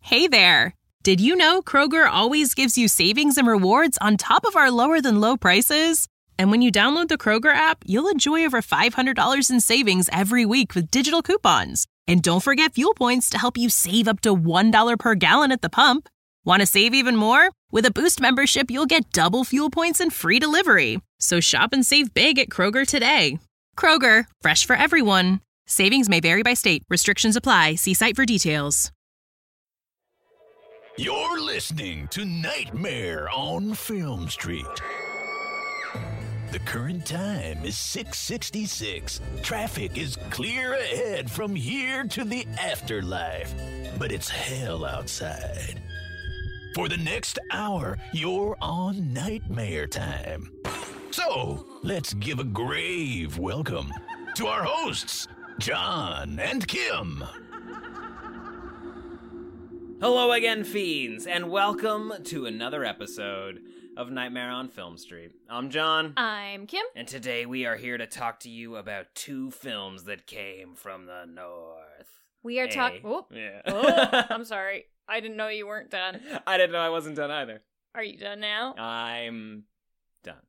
Hey there! Did you know Kroger always gives you savings and rewards on top of our lower-than-low prices? And when you download the Kroger app, you'll enjoy over $500 in savings every week with digital coupons. And don't forget fuel points to help you save up to $1 per gallon at the pump. Want to save even more? With a Boost membership, you'll get double fuel points and free delivery. So shop and save big at Kroger today. Kroger, fresh for everyone. Savings may vary by state. Restrictions apply. See site for details. You're listening to Nightmare on Film Street. The current time is 6:66. Traffic is clear ahead from here to the afterlife, but it's hell outside. For the next hour, you're on Nightmare Time. So, let's give a grave welcome to our hosts, John and Kim. Hello again, fiends, and welcome to another episode of Nightmare on Film Street. I'm John. I'm Kim. And today we are here to talk to you about two films that came from the north. We are talking... Oh, yeah. oh, I'm sorry. I didn't know you weren't done. I didn't know I wasn't done either. Are you done now? I'm done.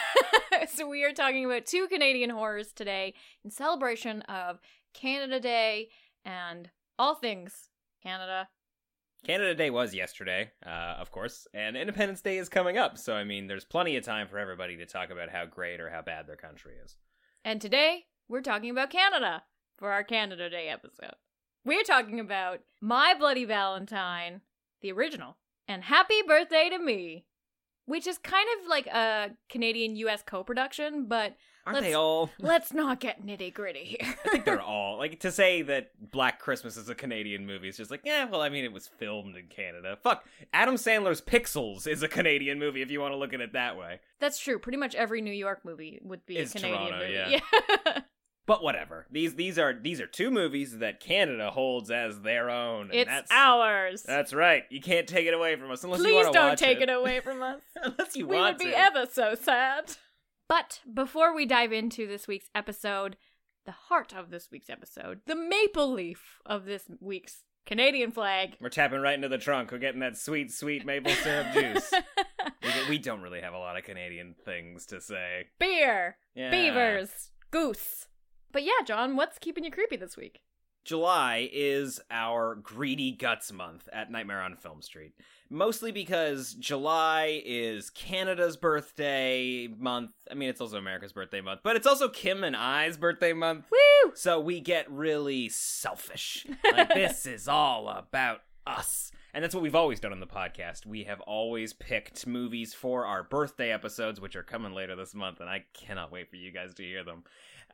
So we are talking about two Canadian horrors today in celebration of Canada Day and all things Canada. Canada Day was yesterday, of course, and Independence Day is coming up, so I mean, there's plenty of time for everybody to talk about how great or how bad their country is. And today, we're talking about Canada for our Canada Day episode. We're talking about My Bloody Valentine, the original, and Happy Birthday to Me, which is kind of like a Canadian-US co-production, but Aren't they all? Let's not get nitty-gritty here. I think they're all. Like, to say that Black Christmas is a Canadian movie is just like, yeah, well, I mean, it was filmed in Canada. Fuck, Adam Sandler's Pixels is a Canadian movie if you want to look at it that way. That's true. Pretty much every New York movie would be a Canadian Toronto, movie. Yeah. But whatever. These are two movies that Canada holds as their own. And it's ours. That's right. You can't take it away from us unless you Please want to watch it. Please don't take it away from us. Unless you we want would to. be ever so sad. But before we dive into this week's episode, the heart of this week's episode, the maple leaf of this week's Canadian flag. We're tapping right into the trunk. We're getting that sweet, sweet maple syrup juice. We don't really have a lot of Canadian things to say. Beer. Yeah. Beavers. Goose. But yeah, John, what's keeping you creepy this week? July is our Greedy Guts month at Nightmare on Film Street. Mostly because July is Canada's birthday month. I mean, it's also America's birthday month, but it's also Kim and I's birthday month. Woo! So we get really selfish. Like, this is all about us. And that's what we've always done on the podcast. We have always picked movies for our birthday episodes, which are coming later this month, and I cannot wait for you guys to hear them.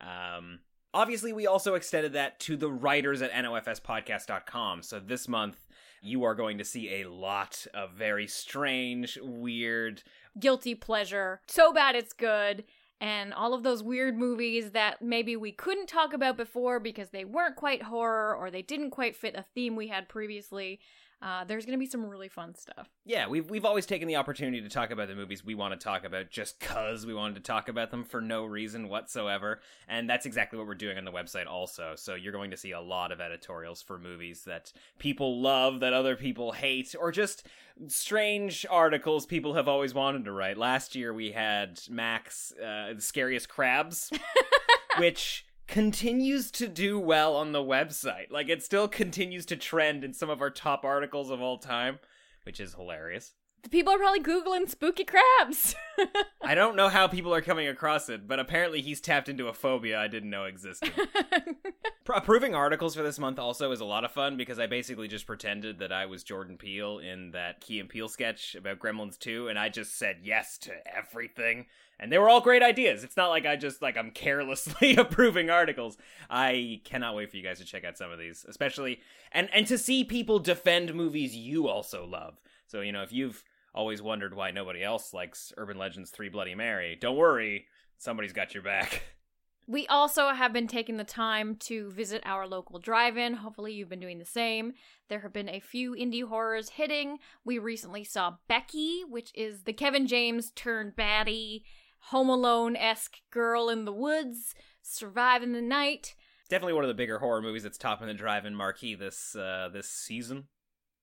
Obviously, we also extended that to the writers at nofspodcast.com. So this month, you are going to see a lot of very strange, weird... guilty pleasure. So bad it's good. And all of those weird movies that maybe we couldn't talk about before because they weren't quite horror or they didn't quite fit a theme we had previously. There's going to be some really fun stuff. Yeah, we've always taken the opportunity to talk about the movies we want to talk about just because we wanted to talk about them for no reason whatsoever. And that's exactly what we're doing on the website also. So you're going to see a lot of editorials for movies that people love, that other people hate, or just strange articles people have always wanted to write. Last year we had Max, The Scariest Crabs, which... continues to do well on the website. Like, it still continues to trend in some of our top articles of all time, which is hilarious. The people are probably Googling spooky crabs. I don't know how people are coming across it, but apparently he's tapped into a phobia I didn't know existed. Approving articles for this month also is a lot of fun because I basically just pretended that I was Jordan Peele in that Key and Peele sketch about Gremlins 2, and I just said yes to everything. And they were all great ideas. It's not like I'm carelessly approving articles. I cannot wait for you guys to check out some of these, especially, and to see people defend movies you also love. So, you know, if you've always wondered why nobody else likes Urban Legends 3 Bloody Mary, don't worry, somebody's got your back. We also have been taking the time to visit our local drive-in. Hopefully you've been doing the same. There have been a few indie horrors hitting. We recently saw Becky, which is the Kevin James turned baddie, Home Alone-esque girl in the woods, surviving the night. Definitely one of the bigger horror movies that's topping the drive-in marquee this season.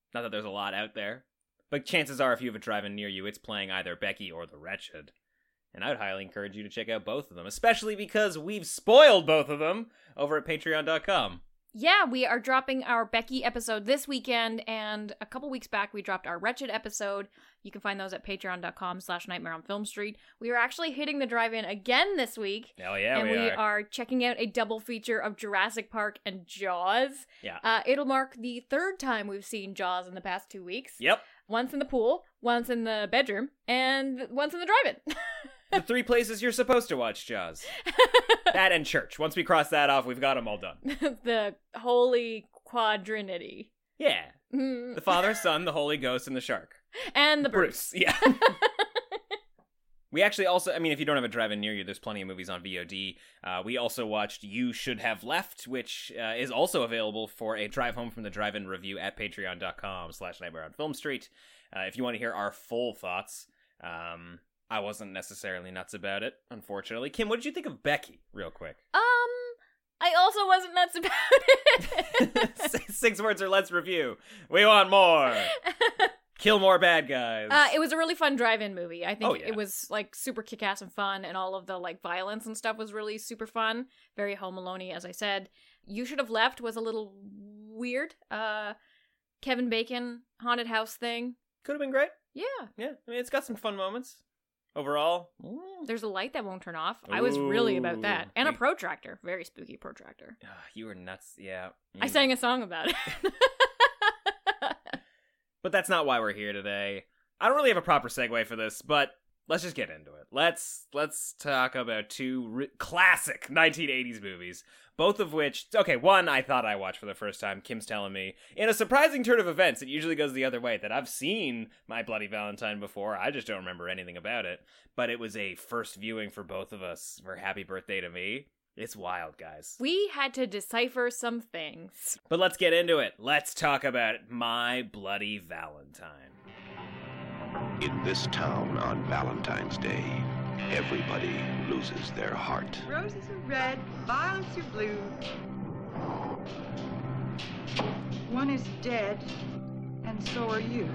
Not that there's a lot out there. But chances are, if you have a drive-in near you, it's playing either Becky or The Wretched. And I would highly encourage you to check out both of them, especially because we've spoiled both of them over at patreon.com. Yeah, we are dropping our Becky episode this weekend, and a couple weeks back we dropped our Wretched episode. You can find those at patreon.com/Nightmare on Film Street. We are actually hitting the drive-in again this week. Hell yeah, and we are checking out a double feature of Jurassic Park and Jaws. Yeah. It'll mark the third time we've seen Jaws in the past 2 weeks. Yep. Once in the pool, once in the bedroom, and once in the drive-in. The 3 places you're supposed to watch Jaws. That and church. Once we cross that off, we've got them all done. The Holy Quadrinity. Yeah. The Father, Son, the Holy Ghost, and the Shark. And the Bruce. Yeah. We actually also, I mean, if you don't have a drive-in near you, there's plenty of movies on VOD. We also watched You Should Have Left, which is also available for a drive home from the drive-in review at patreon.com/Nightmare on Film Street. If you want to hear our full thoughts, I wasn't necessarily nuts about it, unfortunately. Kim, what did you think of Becky, real quick? I also wasn't nuts about it. 6 words or less review. We want more. Kill more bad guys. It was a really fun drive-in movie. I think yeah. it was like super kick-ass and fun, and all of the like violence and stuff was really super fun. Very Home Alone-y, as I said. You Should Have Left was a little weird. Kevin Bacon haunted house thing. Could have been great. Yeah. Yeah, I mean, it's got some fun moments. Overall, there's a light that won't turn off. I was really about that. And a protractor. Very spooky protractor. You were nuts, yeah. I sang a song about it. But that's not why we're here today. I don't really have a proper segue for this, but let's just get into it. Let's talk about 2 classic 1980s movies, both of which, okay, one I thought I watched for the first time. Kim's telling me, in a surprising turn of events, it usually goes the other way, that I've seen My Bloody Valentine before. I just don't remember anything about it. But it was a first viewing for both of us for Happy Birthday to Me. It's wild, guys. We had to decipher some things. But let's get into it. Let's talk about My Bloody Valentine. In this town on Valentine's Day, everybody loses their heart. Roses are red, violets are blue. One is dead, and so are you.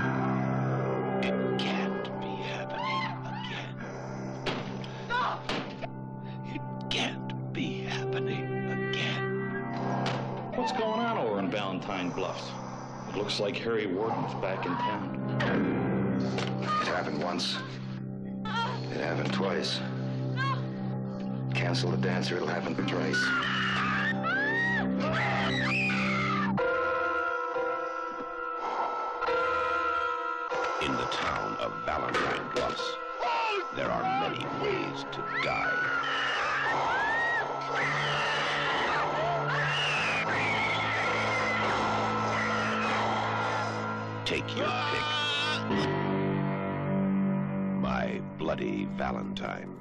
It can't be happening again. Stop! It can't be happening again. What's going on over in Valentine Bluffs? It looks like Harry Warden's back in town. It happened once. It happened twice. Cancel the dance or it'll happen twice. In the town of Valentine Bluffs, there are many ways to die. Take your pick. My Bloody Valentine.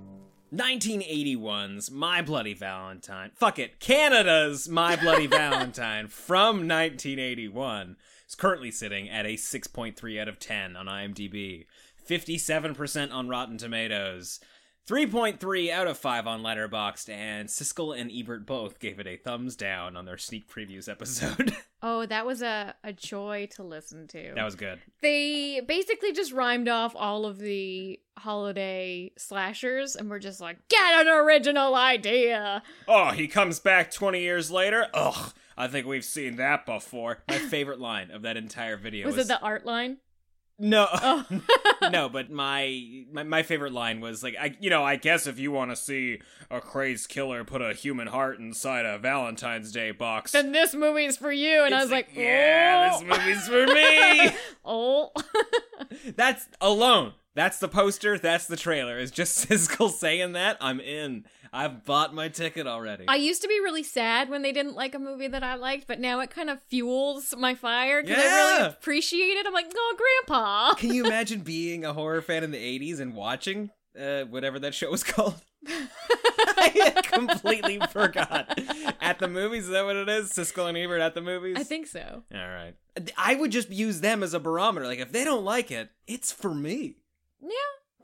1981's My Bloody Valentine. Fuck it. Canada's My Bloody Valentine from 1981 is currently sitting at a 6.3 out of 10 on IMDb, 57% on Rotten Tomatoes, 3.3 out of 5 on Letterboxd, and Siskel and Ebert both gave it a thumbs down on their sneak previews episode. Oh, that was a joy to listen to. That was good. They basically just rhymed off all of the holiday slashers and were just like, get an original idea. Oh, he comes back 20 years later? Ugh, I think we've seen that before. My favorite line of that entire video was it the art line? No, Oh. no, but my favorite line was like, I guess if you want to see a crazed killer put a human heart inside a Valentine's Day box, Then this movie's for you. And I was like, yeah, oh. this movie's for me. Oh. That's alone. That's the poster. That's the trailer. It's just Siskel saying that. I'm in. I've bought my ticket already. I used to be really sad when they didn't like a movie that I liked, but now it kind of fuels my fire because I Yeah. really appreciate it. I'm like, oh, Grandpa. Can you imagine being a horror fan in the 80s and watching whatever that show was called? I completely forgot. At the movies, is that what it is? Siskel and Ebert at the movies? I think so. All right. I would just use them as a barometer. Like, if they don't like it, it's for me. Yeah.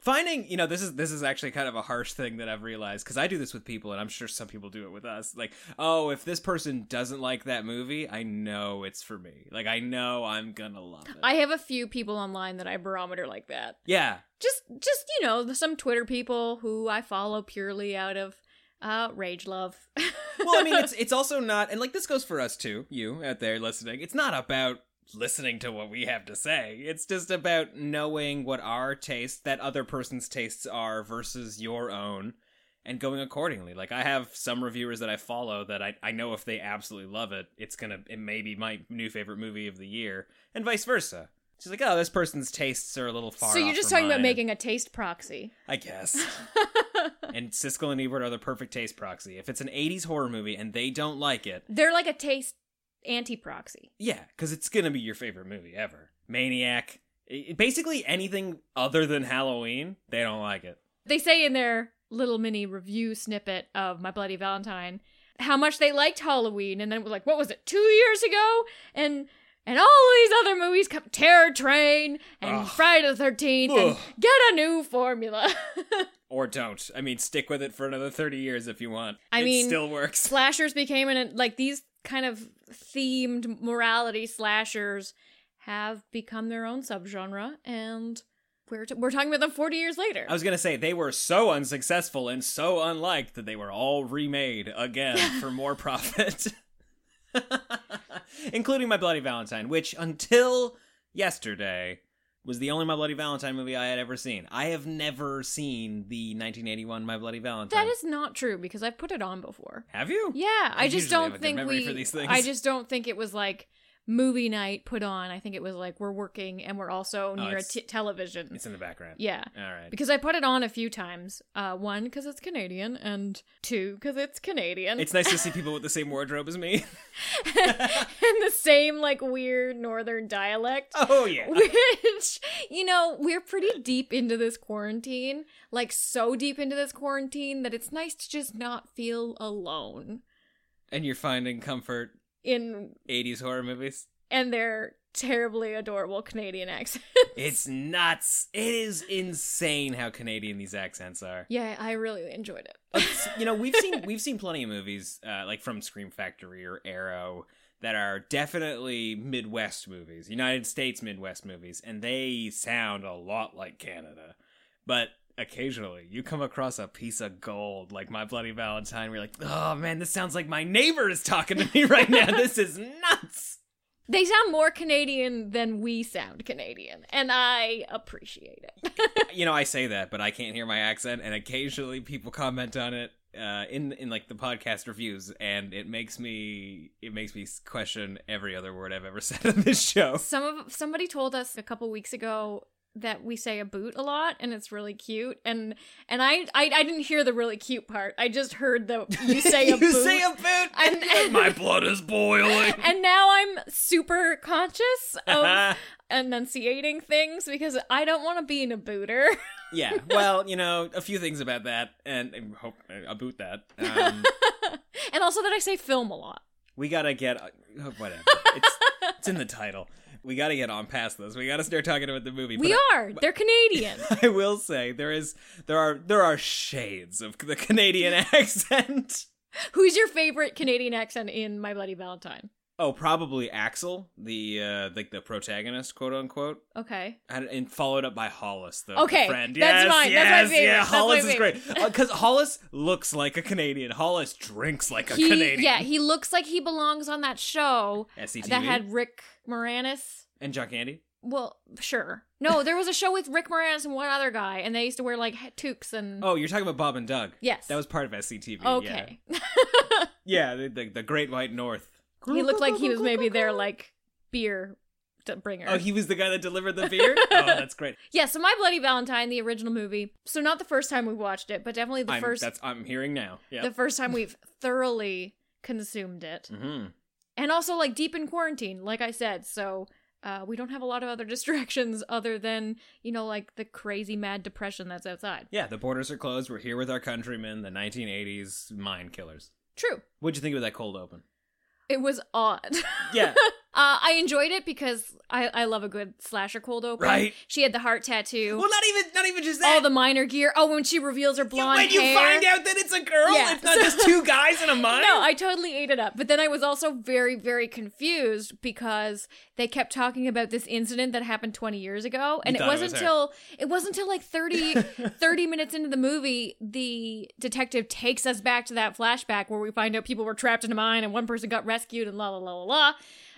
Finding, this is actually kind of a harsh thing that I've realized, because I do this with people, and I'm sure some people do it with us. Like, oh, if this person doesn't like that movie, I know it's for me. Like, I know I'm gonna love it. I have a few people online that I barometer like that. Yeah. Just some Twitter people who I follow purely out of rage love. Well, I mean, it's also not, and like this goes for us too, you out there listening. It's not about listening to what we have to say. It's just about knowing what our taste, that other person's tastes are versus your own, and going accordingly. Like, I have some reviewers that I follow that I know if they absolutely love it, it may be my new favorite movie of the year, and vice versa. She's like, oh, this person's tastes are a little far off. So you're just talking about making a taste proxy. I guess. And Siskel and Ebert are the perfect taste proxy. If it's an 80s horror movie and they don't like it, they're like a taste anti-proxy. Yeah, because it's gonna be your favorite movie ever. Maniac. Basically anything other than Halloween, they don't like it. They say in their little mini review snippet of My Bloody Valentine how much they liked Halloween, and then it was like, what was it, 2 years ago? And all these other movies come, Terror Train and Friday the 13th, and get a new formula. Or don't. I mean, stick with it for another 30 years if you want. It still works. Slashers became these kind of themed morality slashers have become their own subgenre, and we're talking about them 40 years later. I was gonna say, they were so unsuccessful and so unliked that they were all remade again for more profit. Including My Bloody Valentine, which until yesterday was the only My Bloody Valentine movie I had ever seen. I have never seen the 1981 My Bloody Valentine. That is not true, because I've put it on before. Have you? Yeah, I just don't think I just don't think it was like movie night put on. I think it was like we're working and we're also near a television. It's in the background. Yeah. All right. Because I put it on a few times. One, because it's Canadian, and two, because it's Canadian. It's nice to see people with the same wardrobe as me. And the same, like, weird northern dialect. Oh, yeah. Which, we're pretty deep into this quarantine. Like, so deep into this quarantine that it's nice to just not feel alone. And you're finding comfort in 80s horror movies? And their terribly adorable Canadian accents. It's nuts. It is insane how Canadian these accents are. Yeah, I really enjoyed it. We've seen plenty of movies like from Scream Factory or Arrow that are definitely Midwest movies, United States Midwest movies, and they sound a lot like Canada. But occasionally you come across a piece of gold like My Bloody Valentine where you're like, oh man, this sounds like my neighbor is talking to me right now. This is nuts. They sound more Canadian than we sound Canadian, and I appreciate it. I say that, but I can't hear my accent, and occasionally people comment on it in like the podcast reviews, and it makes me question every other word I've ever said on this show. Somebody told us a couple weeks ago that we say a boot a lot, and it's really cute, and I didn't hear the really cute part. I just heard the you say a boot. You say a boot, and my blood is boiling. And now I'm super conscious of enunciating things because I don't want to be in a booter. Yeah, well, a few things about that, and I hope I boot that. And also that I say film a lot. We gotta get whatever. It's in the title. We gotta get on past this. We gotta start talking about the movie. They're Canadian. I will say there are shades of the Canadian accent. Who's your favorite Canadian accent in My Bloody Valentine? Oh, probably Axel, the protagonist, quote unquote. Okay. And followed up by Hollis, the friend. That's mine. Yes, that's my favorite. Yeah, Hollis is great. Because Hollis looks like a Canadian. Hollis drinks like a Canadian. Yeah, he looks like he belongs on that show SCTV? that had Rick Moranis. And John Candy? Well, sure. No, there was a show with Rick Moranis and one other guy, and they used to wear, like, toques and... Oh, you're talking about Bob and Doug. Yes. That was part of SCTV, okay. Yeah, the Great White North. He looked like he was maybe their, like, beer bringer. Oh, he was the guy that delivered the beer? Oh, that's great. Yeah, so My Bloody Valentine, the original movie. So not the first time we watched it, but definitely the first... I'm hearing now. Yep. The first time we've thoroughly consumed it. Mm-hmm. And also, like, deep in quarantine, like I said, so... we don't have a lot of other distractions other than, like the crazy mad depression that's outside. Yeah, the borders are closed. We're here with our countrymen, the 1980s mind killers. True. What'd you think of that cold open? It was odd. Yeah. I enjoyed it because I love a good slasher cold open. Right. She had the heart tattoo. Well, not even just that. All the minor gear. Oh, when she reveals her blonde when hair. you find out that it's a girl, Yeah. it's not just two guys in a mine. No, I totally ate it up. But then I was also very, very confused because they kept talking about this incident that happened 20 years ago. And it wasn't until like 30 minutes into the movie, the detective takes us back to that flashback where we find out people were trapped in a mine and one person got rescued and la la la la la.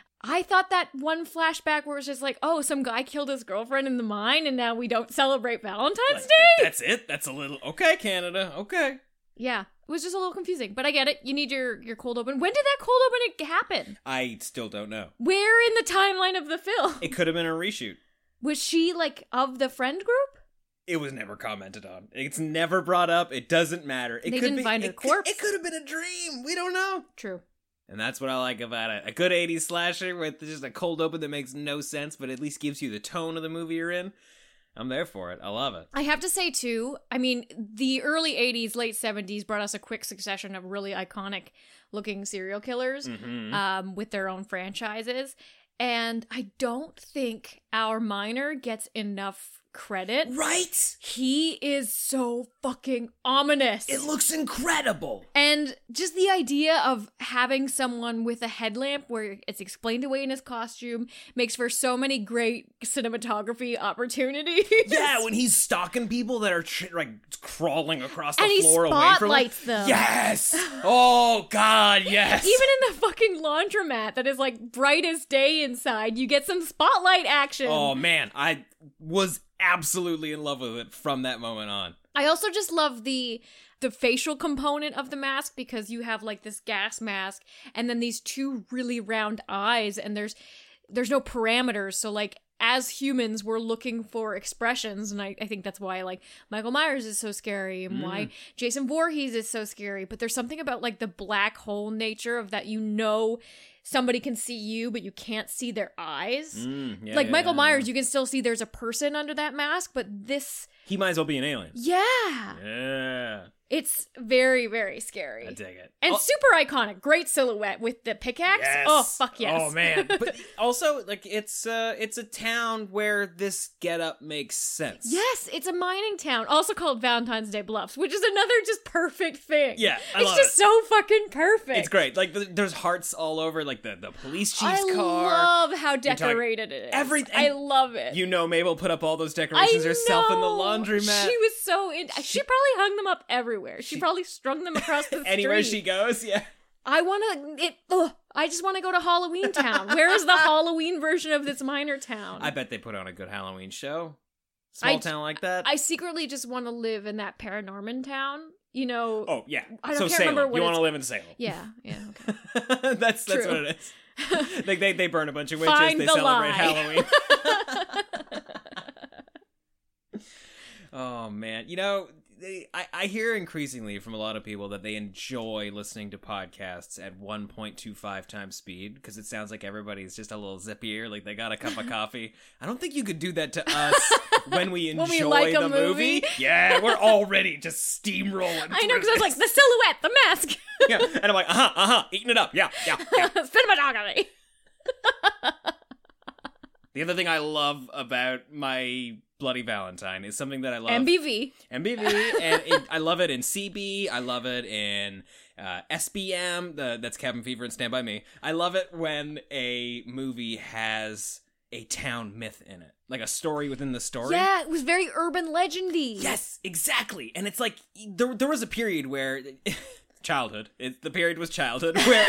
I thought that one flashback where it's just like, oh, some guy killed his girlfriend in the mine and now we don't celebrate Valentine's Day? That's it? That's a little... Okay, Canada. Okay. Yeah. It was just a little confusing, but I get it. You need your cold open. When did that cold open happen? I still don't know. Where in the timeline of the film? It could have been a reshoot. Was she, like, of the friend group? It was never commented on. It's never brought up. It doesn't matter. They didn't find her corpse. It could have been a dream. We don't know. True. And that's what I like about it. A good 80s slasher with just a cold open that makes no sense, but at least gives you the tone of the movie you're in. I'm there for it. I love it. I have to say, too, I mean, the early 80s, late 70s brought us a quick succession of really iconic-looking serial killers with their own franchises. And I don't think our Miner gets enough credit. Right? He is so fucking ominous. It looks incredible. And just the idea of having someone with a headlamp where it's explained away in his costume makes for so many great cinematography opportunities. Yeah, when he's stalking people that are crawling across the and floor he away from him. spotlights them. Yes! Oh, God, yes! Even in the fucking laundromat that is like bright as day inside, you get some spotlight action. Oh, man, I was absolutely in love with it from that moment on. I also just love the facial component of the mask because you have like this gas mask and then these two really round eyes and there's no parameters. So like as humans, we're looking for expressions, and I think that's why like Michael Myers is so scary and why Jason Voorhees is so scary. But there's something about like the black hole nature of that, you know, somebody can see you, but you can't see their eyes. Michael Myers, you can still see there's a person under that mask, but this... He might as well be an alien. Yeah. Yeah. It's very, very scary. I dig it. And super iconic. Great silhouette with the pickaxe. Yes. Oh, fuck yes. Oh, man. But also, like, it's a town where this getup makes sense. Yes, it's a mining town, also called Valentine's Day Bluffs, which is another just perfect thing. Yeah, it's just so fucking perfect. It's great. Like, there's hearts all over, like, the police chief's car. I love how decorated it is. Everything. I love it. You know Mabel put up all those decorations herself in the laundromat. She was so she probably hung them up everywhere. She probably strung them across the street. Anywhere she goes, yeah. I just want to go to Halloween Town. Where is the Halloween version of this minor town? I bet they put on a good Halloween show. Small town like that. I secretly just want to live in that Paranorman town. You know. Oh yeah. I can't remember what you want to live in Salem. Yeah. Okay. that's what it is. Like they burn a bunch of witches. Find they the celebrate lie. Halloween. Oh man, you know. I hear increasingly from a lot of people that they enjoy listening to podcasts at 1.25 times speed because it sounds like everybody's just a little zippier, like they got a cup of coffee. I don't think you could do that to us when we enjoy when we like the a movie. Yeah, we're already just steamrolling. I know, because I was like, the silhouette, the mask. Yeah, and I'm like, eating it up. Yeah. Cinematography. The other thing I love about my Bloody Valentine is something that I love. MBV, and I love it in CB. I love it in SBM. That's Cabin Fever and Stand By Me. I love it when a movie has a town myth in it, like a story within the story. Yeah, it was very urban legendy. Yes, exactly. And it's like there was a period where childhood. The period was childhood where.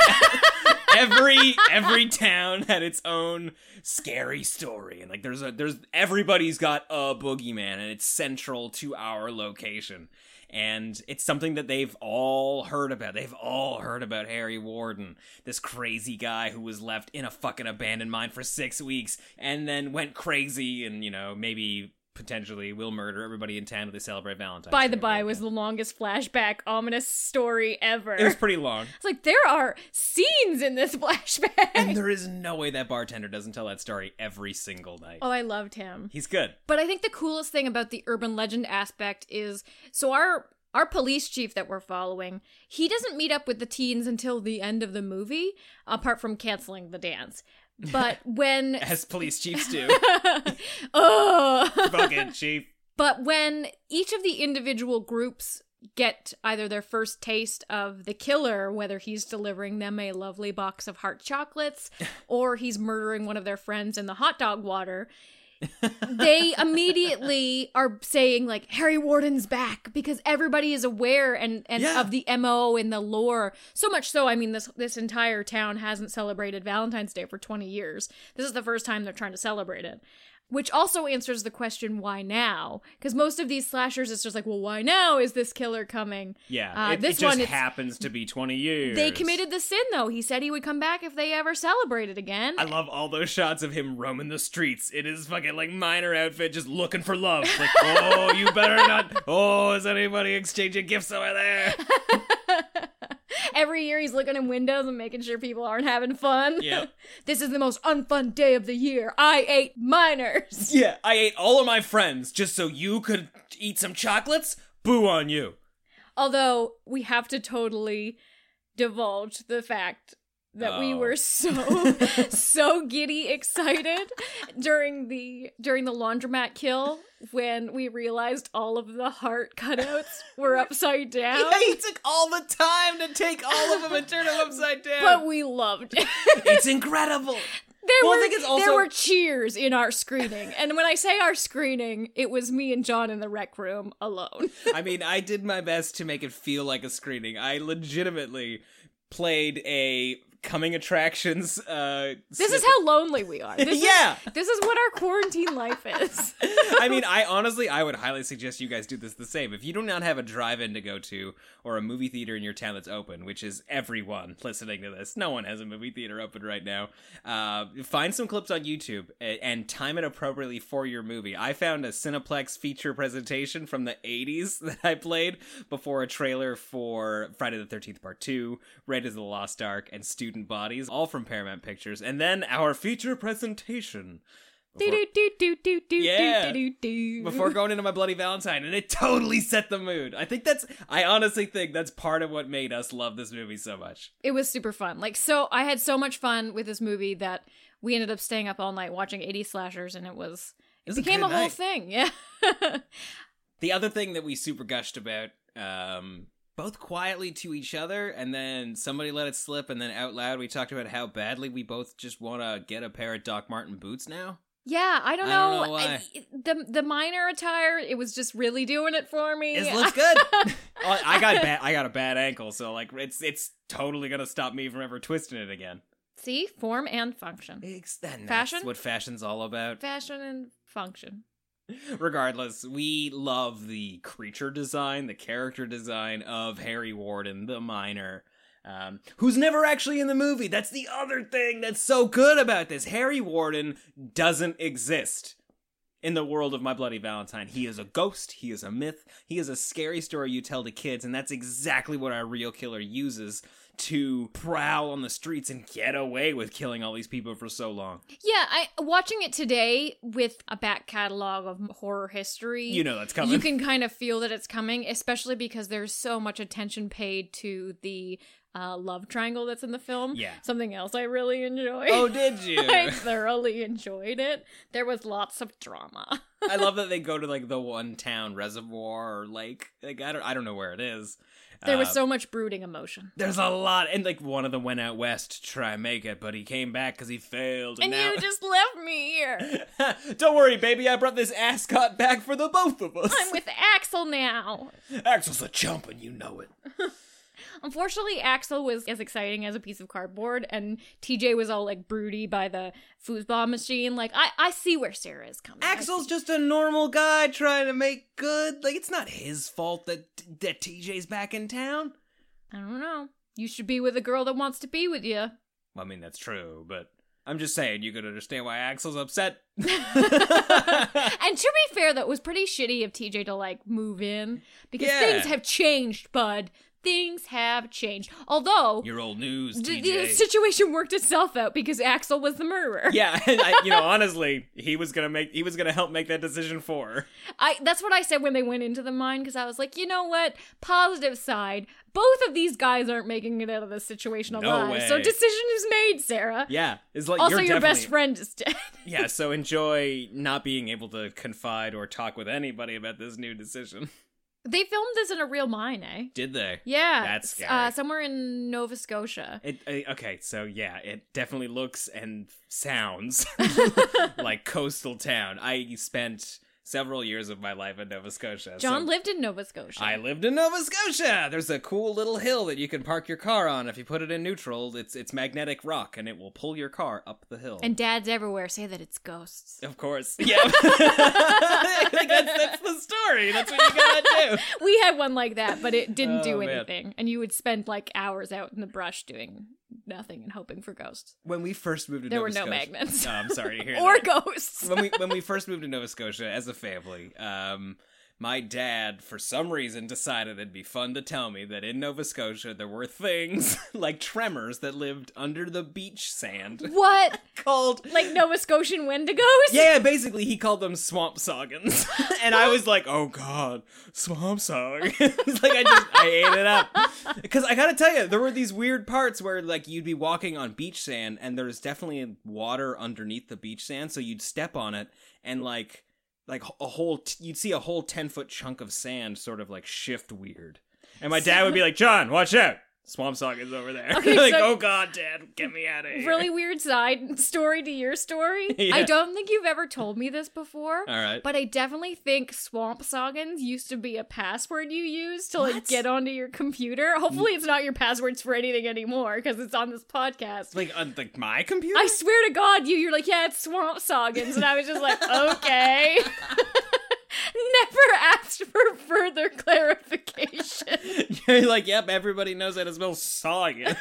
Every town had its own scary story, and like there's everybody's got a boogeyman, and it's central to our location, and it's something that they've all heard about. They've all heard about Harry Warden, this crazy guy who was left in a fucking abandoned mine for 6 weeks, and then went crazy, and maybe potentially will murder everybody in town to celebrate Valentine's Day. By the by, was the longest flashback ominous story ever. It was pretty long. It's like, there are scenes in this flashback. And there is no way that bartender doesn't tell that story every single night. Oh, I loved him. He's good. But I think the coolest thing about the urban legend aspect is, so our police chief that we're following, he doesn't meet up with the teens until the end of the movie, apart from canceling the dance. But when... As police chiefs do. Oh! Fucking chief. But when each of the individual groups get either their first taste of the killer, whether he's delivering them a lovely box of heart chocolates or he's murdering one of their friends in the hot dog water, they immediately are saying, like, Harry Warden's back, because everybody is aware and of the MO and the lore. So much so, I mean, this entire town hasn't celebrated Valentine's Day for 20 years. This is the first time they're trying to celebrate it. Which also answers the question, why now? Because most of these slashers, it's just like, well, why now is this killer coming? Yeah, it just happens to be 20 years. They committed the sin, though. He said he would come back if they ever celebrated again. I love all those shots of him roaming the streets in his fucking, like, minor outfit, just looking for love. Like, oh, you better not. Oh, is anybody exchanging gifts over there? Every year he's looking in windows and making sure people aren't having fun. Yep. This is the most unfun day of the year. I ate minors. Yeah, I ate all of my friends just so you could eat some chocolates? Boo on you. Although, we have to totally divulge the fact that we were so giddy excited during the laundromat kill when we realized all of the heart cutouts were upside down. Yeah, he took all the time to take all of them and turn them upside down. But we loved it. It's incredible. There were cheers in our screening. And when I say our screening, it was me and John in the rec room alone. I mean, I did my best to make it feel like a screening. I legitimately played a coming attractions this is how lonely we are. This is what our quarantine life is. I mean, I would highly suggest you guys do this the same. If you do not have a drive-in to go to or a movie theater in your town that's open, which is everyone listening to this, no one has a movie theater open right now, find some clips on YouTube and time it appropriately for your movie. I found a Cineplex feature presentation from the 80s that I played before a trailer for Friday the 13th Part 2, Raiders of the Lost Ark, and Student Bodies, all from Paramount Pictures, and then our feature presentation before going into My Bloody Valentine, and it totally set the mood. I honestly think that's part of what made us love this movie so much. It was super fun. I had so much fun with this movie that we ended up staying up all night watching 80 slashers, and it became a whole thing. Yeah. The other thing that we super gushed about, both quietly to each other, and then somebody let it slip, and then out loud we talked about how badly we both just want to get a pair of Doc Marten boots now. Yeah, I don't know why. The minor attire, it was just really doing it for me. It looks good. I got a bad ankle, so like it's totally gonna stop me from ever twisting it again. See, form and function. Fashion. That's what fashion's all about. Fashion and function. Regardless, we love the creature design, the character design of Harry Warden, the miner, who's never actually in the movie. That's the other thing that's so good about this. Harry Warden doesn't exist in the world of My Bloody Valentine. He is a ghost, he is a myth, he is a scary story you tell to kids, and that's exactly what our real killer uses to prowl on the streets and get away with killing all these people for so long. Yeah, watching it today with a back catalog of horror history, you know that's coming. You can kind of feel that it's coming, especially because there's so much attention paid to the love triangle that's in the film. Yeah. Something else I really enjoyed. Oh, did you? I thoroughly enjoyed it. There was lots of drama. I love that they go to like the one town reservoir or lake. Like I don't know where it is. There was so much brooding emotion. There's a lot, and like one of them went out west to try and make it, but he came back because he failed. And now... you just left me here. Don't worry, baby, I brought this ascot back for the both of us. I'm with Axel now. Axel's a chump, and you know it. Unfortunately, Axel was as exciting as a piece of cardboard, and TJ was all, like, broody by the foosball machine. Like, I see where Sarah is coming. Axel's just a normal guy trying to make good. Like, it's not his fault that TJ's back in town. I don't know. You should be with a girl that wants to be with you. Well, I mean, that's true, but I'm just saying you could understand why Axel's upset. And to be fair, though, it was pretty shitty of TJ to, like, move in. Because things have changed, bud. things have changed. Although Your old news, the TJ. situation worked itself out because Axel was the murderer. Yeah, and honestly, he was gonna help make that decision for her. That's what I said when they went into the mine, because I was like, you know what? Positive side, both of these guys aren't making it out of this situation alive. way. So decision is made, Sarah. Yeah, it's like Also, you're your best definitely- friend is dead. Yeah, so enjoy not being able to confide or talk with anybody about this new decision. They filmed this in a real mine, eh? Did they? Yeah. That's scary. Somewhere in Nova Scotia. Okay, so yeah, it definitely looks and sounds like coastal town. I spent several years of my life in Nova Scotia. John so lived in Nova Scotia. I lived in Nova Scotia. There's a cool little hill that you can park your car on. If you put it in neutral, it's magnetic rock, and it will pull your car up the hill. And dads everywhere say that it's ghosts. Of course. Yeah. that's the story. That's what you gotta do. We had one like that, but it didn't do Oh, man. anything. And you would spend like hours out in the brush doing nothing and hoping for ghosts. When we first moved to There Nova were no Scotia, magnets. Oh, I'm sorry to hear Or that. ghosts. when we first moved to Nova Scotia as a family, my dad, for some reason, decided it'd be fun to tell me that in Nova Scotia there were things like tremors that lived under the beach sand. What? Called Like Nova Scotian Wendigos? Yeah, basically he called them swamp soggins. And I was like, oh god, swamp sog. It's like I ate it up. Because I gotta tell you, there were these weird parts where like you'd be walking on beach sand and there's definitely water underneath the beach sand, so you'd step on it and like a whole you'd see a whole 10-foot chunk of sand sort of like shift weird. And my dad would be like, John, watch out. Swamp Sog is over there. Okay, like, so- oh god, Dad, get me out of here. Really weird side story to your story. Yeah. I don't think you've ever told me this before. All right. But I definitely think Swamp Soggins used to be a password you used to like What? get onto your computer. Hopefully it's not your passwords for anything anymore because it's on this podcast. Like on like my computer? I swear to God, you're like, yeah, it's Swamp Soggins. And I was just like, okay. Never asked for further clarification. You're like, yep, everybody knows how to spell Soggins.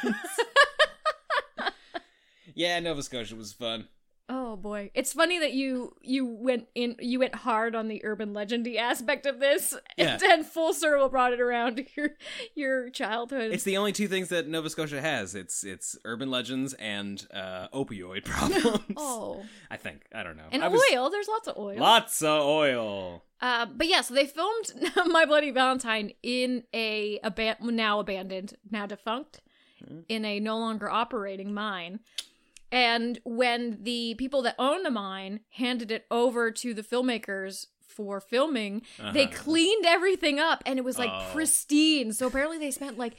Yeah, Nova Scotia was fun. Oh boy, it's funny that you went hard on the urban legendy aspect of this, Yeah. and full circle brought it around to your childhood. It's the only two things that Nova Scotia has. It's urban legends and opioid problems. Oh, I think. I don't know. and I was- oil. There's lots of oil. Lots of oil. But yeah, so they filmed My Bloody Valentine in a now abandoned, now defunct, in a no longer operating mine. And when the people that own the mine handed it over to the filmmakers for filming, they cleaned everything up and it was like pristine. So apparently they spent like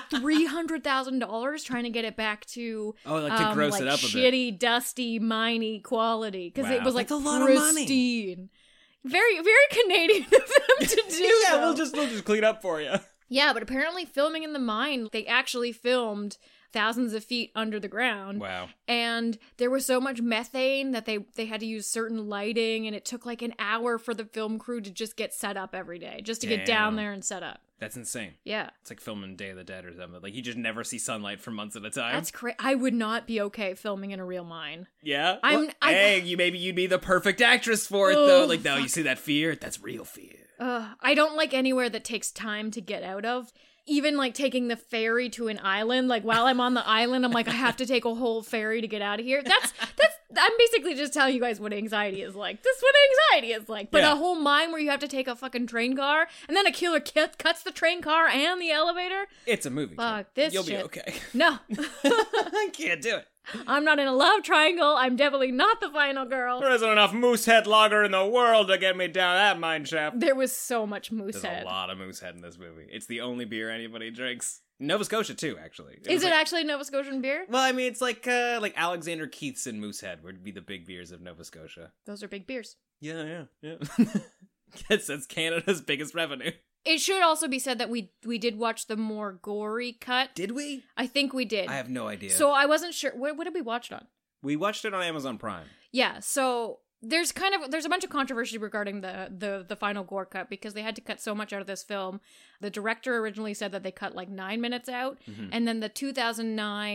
$300,000 trying to get it back to to gross it up a bit. shitty, dusty, miney quality because it Wow, was like that's a lot of money. pristine. Very, very Canadian of them to do. Yeah, though. we'll just clean up for you. Yeah, but apparently filming in the mine, they actually filmed thousands of feet under the ground. Wow. And there was so much methane that they had to use certain lighting, and it took like an hour for the film crew to just get set up every day, just to get down Damn. there and set up. That's insane. Yeah. It's like filming Day of the Dead or something. Like you just never see sunlight for months at a time. That's crazy. I would not be okay filming in a real mine. Yeah. I'm- Well, I- hey, you'd be the perfect actress for it though. Oh, Like, no, you fuck. see that fear? That's real fear. I don't like anywhere that takes time to get out of. Even like taking the ferry to an island, like while I'm on the island, I'm like, I have to take a whole ferry to get out of here. I'm basically just telling you guys what anxiety is like. This is what anxiety is like. But Yeah. a whole mine where you have to take a fucking train car, and then a killer cuts the train car and the elevator. It's a movie. Fuck Kim. this You'll shit. be okay. No, I can't do it. I'm not in a love triangle. I'm definitely not the final girl. There isn't enough Moosehead lager in the world to get me down that mine shaft. There was so much There's Moosehead. a lot of Moosehead in this movie. It's the only beer anybody drinks. Nova Scotia too, actually. Is was it like- actually Nova Scotian beer? Well, I mean, it's like Alexander Keith's and Moosehead would be the big beers of Nova Scotia. Those are big beers. Yeah. That's Canada's biggest revenue. It should also be said that we did watch the more gory cut. Did we? I think we did. I have no idea. So I wasn't sure. What did we watch it on? We watched it on Amazon Prime. Yeah. So there's a bunch of controversy regarding the final gore cut because they had to cut so much out of this film. The director originally said that they cut like 9 minutes out, and then the 2009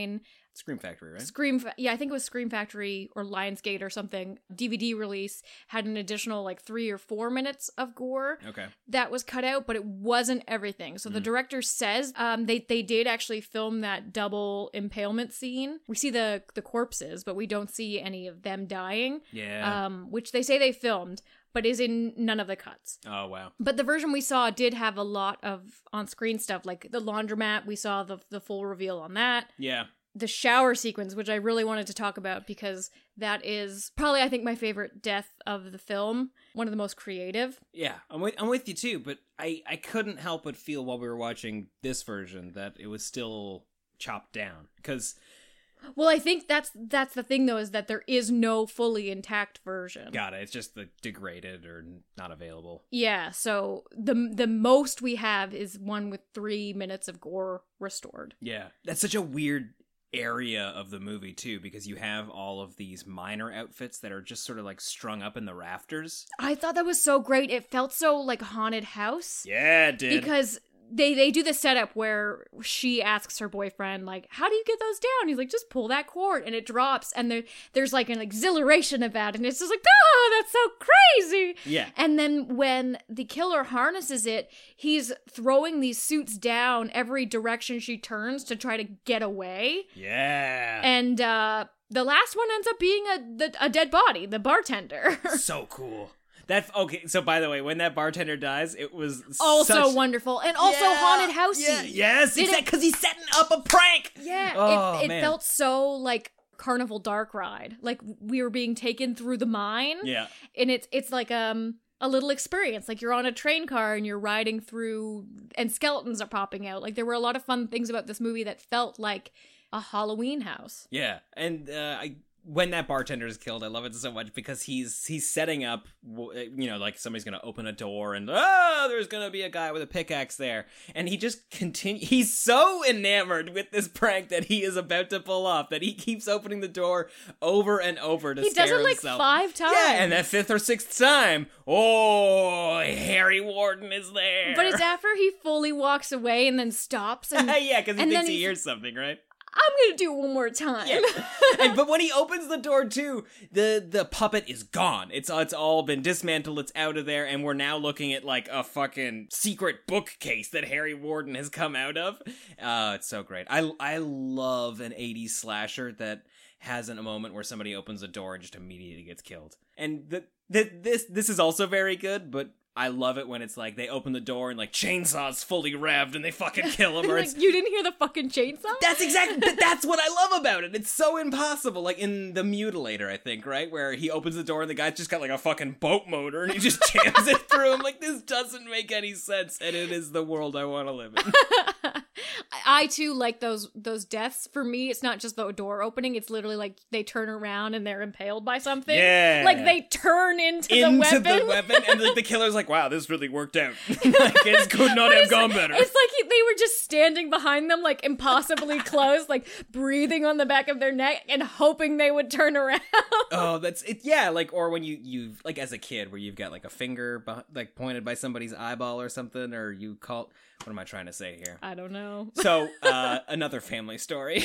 Scream Factory, right? I think it was Scream Factory or Lionsgate or something. DVD release had an additional like 3 or 4 minutes of gore. Okay. That was cut out, but it wasn't everything. So the director says they did actually film that double impalement scene. We see the corpses, but we don't see any of them dying. Yeah. Which they say they filmed, but is in none of the cuts. Oh, wow. But the version we saw did have a lot of on-screen stuff, like the laundromat. We saw the full reveal on that. Yeah. The shower sequence, which I really wanted to talk about because that is probably, I think, my favorite death of the film. One of the most creative. Yeah, I'm with you too, but I couldn't help but feel while we were watching this version that it was still chopped down. Because... Well, I think that's the thing, though, is that there is no fully intact version. Got it. It's just the degraded or not available. Yeah, so the most we have is one with 3 minutes of gore restored. Yeah. That's such a weird area of the movie too, because you have all of these minor outfits that are just sort of like strung up in the rafters. I thought that was so great. It felt so like a haunted house. Yeah, it did. Because they do the setup where she asks her boyfriend, like, how do you get those down? He's like, just pull that cord, and it drops, and there's like an exhilaration of that, and it's just like, oh, that's so crazy. Yeah. And then when the killer harnesses it, he's throwing these suits down every direction she turns to try to get away. Yeah. And the last one ends up being a dead body, the bartender. So cool. Okay, so by the way, when that bartender dies, it was also wonderful and also haunted housey. Yeah, yes, because he's setting up a prank. Yeah, oh, it felt so like Carnival Dark Ride, like we were being taken through the mine. Yeah, and it's like a little experience, like you're on a train car and you're riding through, and skeletons are popping out. Like there were a lot of fun things about this movie that felt like a Halloween house. Yeah, and when that bartender is killed, I love it so much because he's setting up, like somebody's gonna open a door and there's gonna be a guy with a pickaxe there, and he just he's so enamored with this prank that he is about to pull off that he keeps opening the door over and over to scare himself. He does it like 5 times. Yeah, and that 5th or 6th time, Harry Warden is there. But it's after he fully walks away and then stops. And yeah, because he thinks he hears something, right? I'm gonna do it one more time. Yeah. But when he opens the door too, the puppet is gone. It's all been dismantled. It's out of there, and we're now looking at like a fucking secret bookcase that Harry Warden has come out of. It's so great. I love an 80s slasher that has a moment where somebody opens a door and just immediately gets killed. And this is also very good, but I love it when it's like they open the door and like chainsaw's fully revved and they fucking kill him. Or like, you didn't hear the fucking chainsaw? That's what I love about it. It's so impossible. Like in The Mutilator, I think, right? Where he opens the door and the guy's just got like a fucking boat motor and he just jams it through him. Like, this doesn't make any sense, and it is the world I want to live in. I too like those deaths. For me, it's not just the door opening, it's literally like they turn around and they're impaled by something. Yeah. Like they turn into the weapon. And like the killer's like, wow, this really worked out. Like, it could not have gone better. It's like they were just standing behind them, like impossibly close, like breathing on the back of their neck and hoping they would turn around. Oh, that's it. Yeah, like, or when you've like as a kid where you've got like a finger like pointed by somebody's eyeball or something, or you call, what am I trying to say here? I don't know. So, another family story.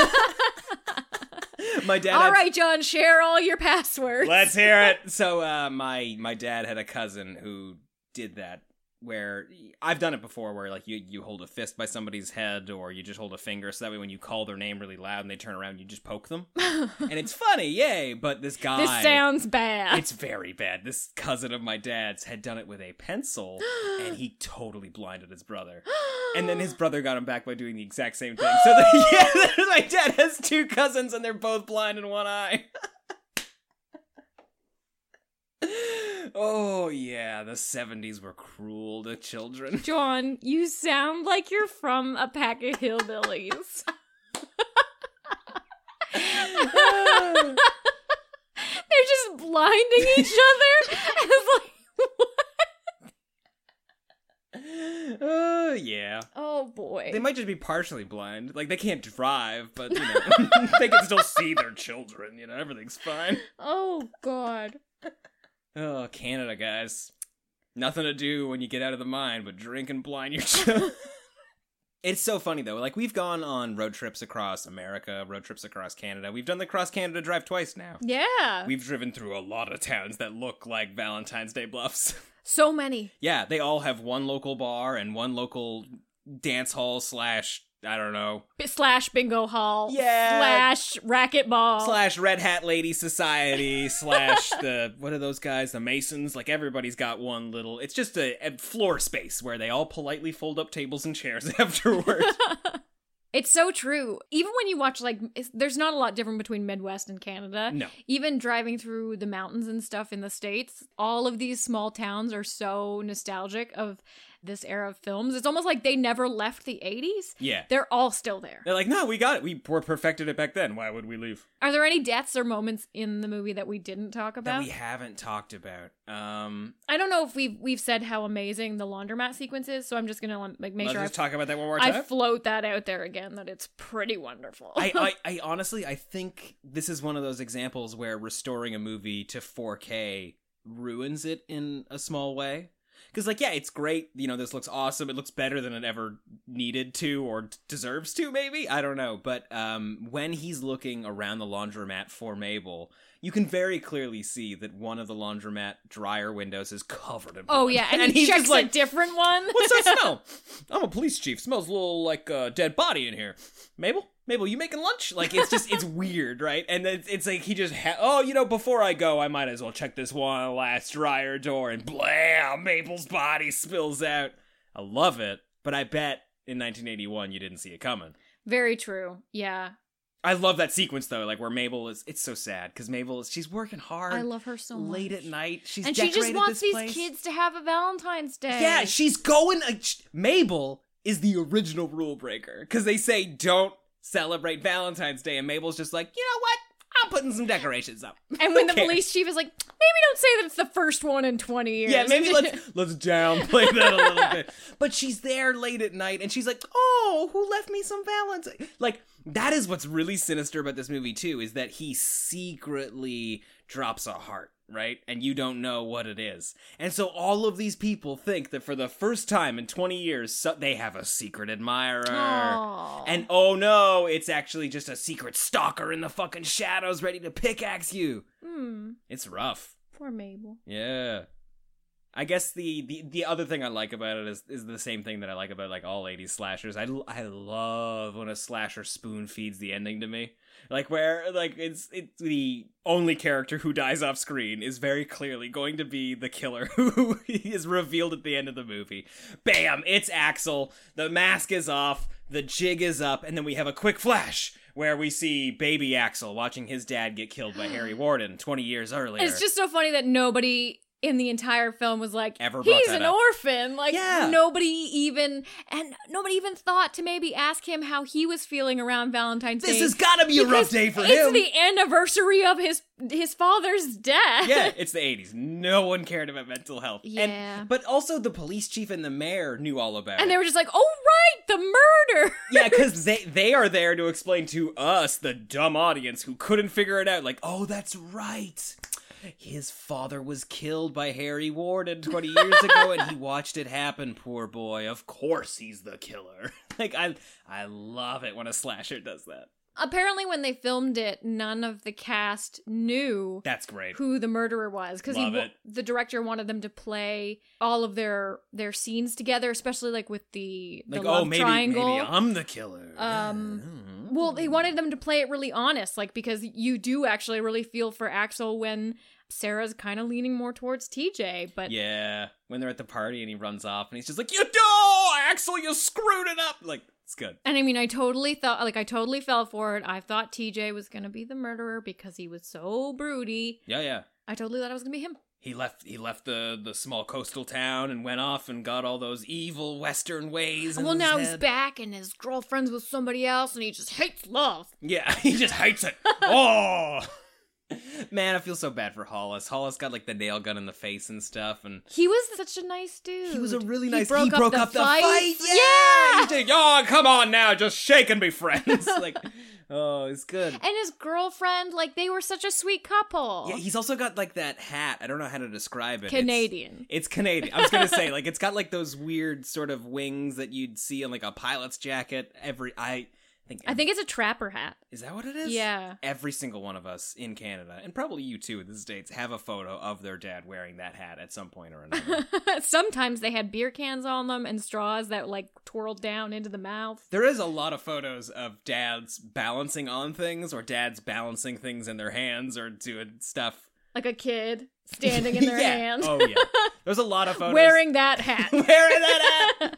My dad. All right, John, share all your passwords. Let's hear it. So, my dad had a cousin who did that, where I've done it before, where like you hold a fist by somebody's head, or you just hold a finger, so that way when you call their name really loud and they turn around, you just poke them. And it's funny, yay, but this guy... This sounds bad. It's very bad. This cousin of my dad's had done it with a pencil, and he totally blinded his brother. And then his brother got him back by doing the exact same thing. So my dad has 2 cousins, and they're both blind in one eye. Oh, yeah, the 70s were cruel to children. John, you sound like you're from a pack of hillbillies. They're just blinding each other. It's like, what? Oh, yeah. Oh, boy. They might just be partially blind. Like, they can't drive, but, they can still see their children, everything's fine. Oh, God. Oh, Canada, guys. Nothing to do when you get out of the mine but drink and blind your children. It's so funny, though. Like, we've gone on road trips across America, road trips across Canada. We've done the cross-Canada drive twice now. Yeah. We've driven through a lot of towns that look like Valentine's Day Bluffs. So many. Yeah, they all have one local bar and one local dance hall / I don't know. / bingo hall. Yeah. / racquetball. / Red Hat Lady Society / the, what are those guys? The Masons? Like, everybody's got one little, it's just a floor space where they all politely fold up tables and chairs afterward. It's so true. Even when you watch, like, there's not a lot different between Midwest and Canada. No. Even driving through the mountains and stuff in the States, all of these small towns are so nostalgic of this era of films. It's almost like they never left the 80s. Yeah. They're all still there. They're like, no, we got it. We were perfected it back then. Why would we leave? Are there any deaths or moments in the movie that we didn't talk about? That we haven't talked about. I don't know if we've said how amazing the laundromat sequence is, so I'm just gonna make Let's sure just talk about that one more time. I float that out there again, that it's pretty wonderful. I honestly, I think this is one of those examples where restoring a movie to 4K ruins it in a small way. Because, like, yeah, it's great. You know, this looks awesome. It looks better than it ever needed to or deserves to, maybe. I don't know. But when he's looking around the laundromat for Mabel, you can very clearly see that one of the laundromat dryer windows is covered in blood. Oh, yeah. And he checks a different one. What's that smell? I'm a police chief. Smells a little like a dead body in here. Mabel, you making lunch? Like, it's just, it's weird, right? And it's like he just, before I go, I might as well check this one last dryer door, and blam, Mabel's body spills out. I love it, but I bet in 1981 you didn't see it coming. Very true. Yeah. I love that sequence, though, like, where Mabel is, it's so sad, because Mabel is, she's working hard. I love her so much. Late at night, she's and decorated she just wants these place. kids to have a Valentine's Day. Yeah, she's going, Mabel is the original rule breaker, because they say don't celebrate Valentine's Day, and Mabel's just like, you know what? I'm putting some decorations up. And when the police chief is like, maybe don't say that it's the first one in 20 years. Yeah, maybe let's downplay that a little bit. But she's there late at night, and she's like, oh, who left me some Valentine? Like, that is what's really sinister about this movie, too, is that he secretly drops a heart, right? And you don't know what it is. And so all of these people think that for the first time in 20 years, they have a secret admirer. Aww. And oh no, it's actually just a secret stalker in the fucking shadows ready to pickaxe you. It's rough. Poor Mabel. Yeah. I guess the other thing I like about it is the same thing that I like about, like, all 80s slashers. I love when a slasher spoon feeds the ending to me. Like, where, like, it's the only character who dies off screen is very clearly going to be the killer who is revealed at the end of the movie. Bam! It's Axel. The mask is off. The jig is up. And then we have a quick flash where we see baby Axel watching his dad get killed by Harry Warden 20 years earlier. It's just so funny that nobody in the entire film was like, ever brought he's that an up. orphan. Like, Yeah. nobody even thought to maybe ask him how he was feeling around Valentine's Day. This has got to be a rough day for him. It's the anniversary of his father's death. Yeah, it's the 80s. No one cared about mental health. Yeah. But also the police chief and the mayor knew all about it. And they were just like, oh, right, the murder. Yeah, because they are there to explain to us, the dumb audience who couldn't figure it out, like, oh, that's right. His father was killed by Harry Warden 20 years ago, and he watched it happen, poor boy. Of course he's the killer. Like, I love it when a slasher does that. Apparently, when they filmed it, none of the cast knew That's great. who the murderer was, because Love it. the director wanted them to play all of their scenes together, especially like with the Like, love maybe triangle. I'm the killer. Well, they wanted them to play it really honest, like, because you do actually really feel for Axel when Sarah's kind of leaning more towards TJ, but Yeah, when they're at the party and he runs off and he's just like, Axel, you screwed it up. Like, it's good. And I mean, I totally fell for it. I thought TJ was gonna be the murderer because he was so broody. Yeah. I totally thought it was gonna be him. He left the small coastal town and went off and got all those evil Western ways. Well, now he's back and his girlfriend's with somebody else and he just hates love. Yeah, he just hates it. Oh! Man, I feel so bad for Hollis. Hollis got like the nail gun in the face and stuff, and He was such a nice dude. he was a really nice. He broke up the fight. Yeah. He's like, oh, come on now, just shake and be friends. Like, oh, it's good. And his girlfriend, like, they were such a sweet couple. Yeah, he's also got like that hat. I don't know how to describe it. Canadian. It's Canadian. I was gonna say, like, it's got like those weird sort of wings that you'd see on like a pilot's jacket. I think it's a trapper hat. Is that what it is? Yeah. Every single one of us in Canada, and probably you too in the States, have a photo of their dad wearing that hat at some point or another. Sometimes they had beer cans on them and straws that like twirled down into the mouth. There is a lot of photos of dads balancing on things, or dads balancing things in their hands, or doing stuff. Like a kid standing in their Yeah. hand. Oh, yeah. There's a lot of photos. Wearing that hat. Wearing that hat!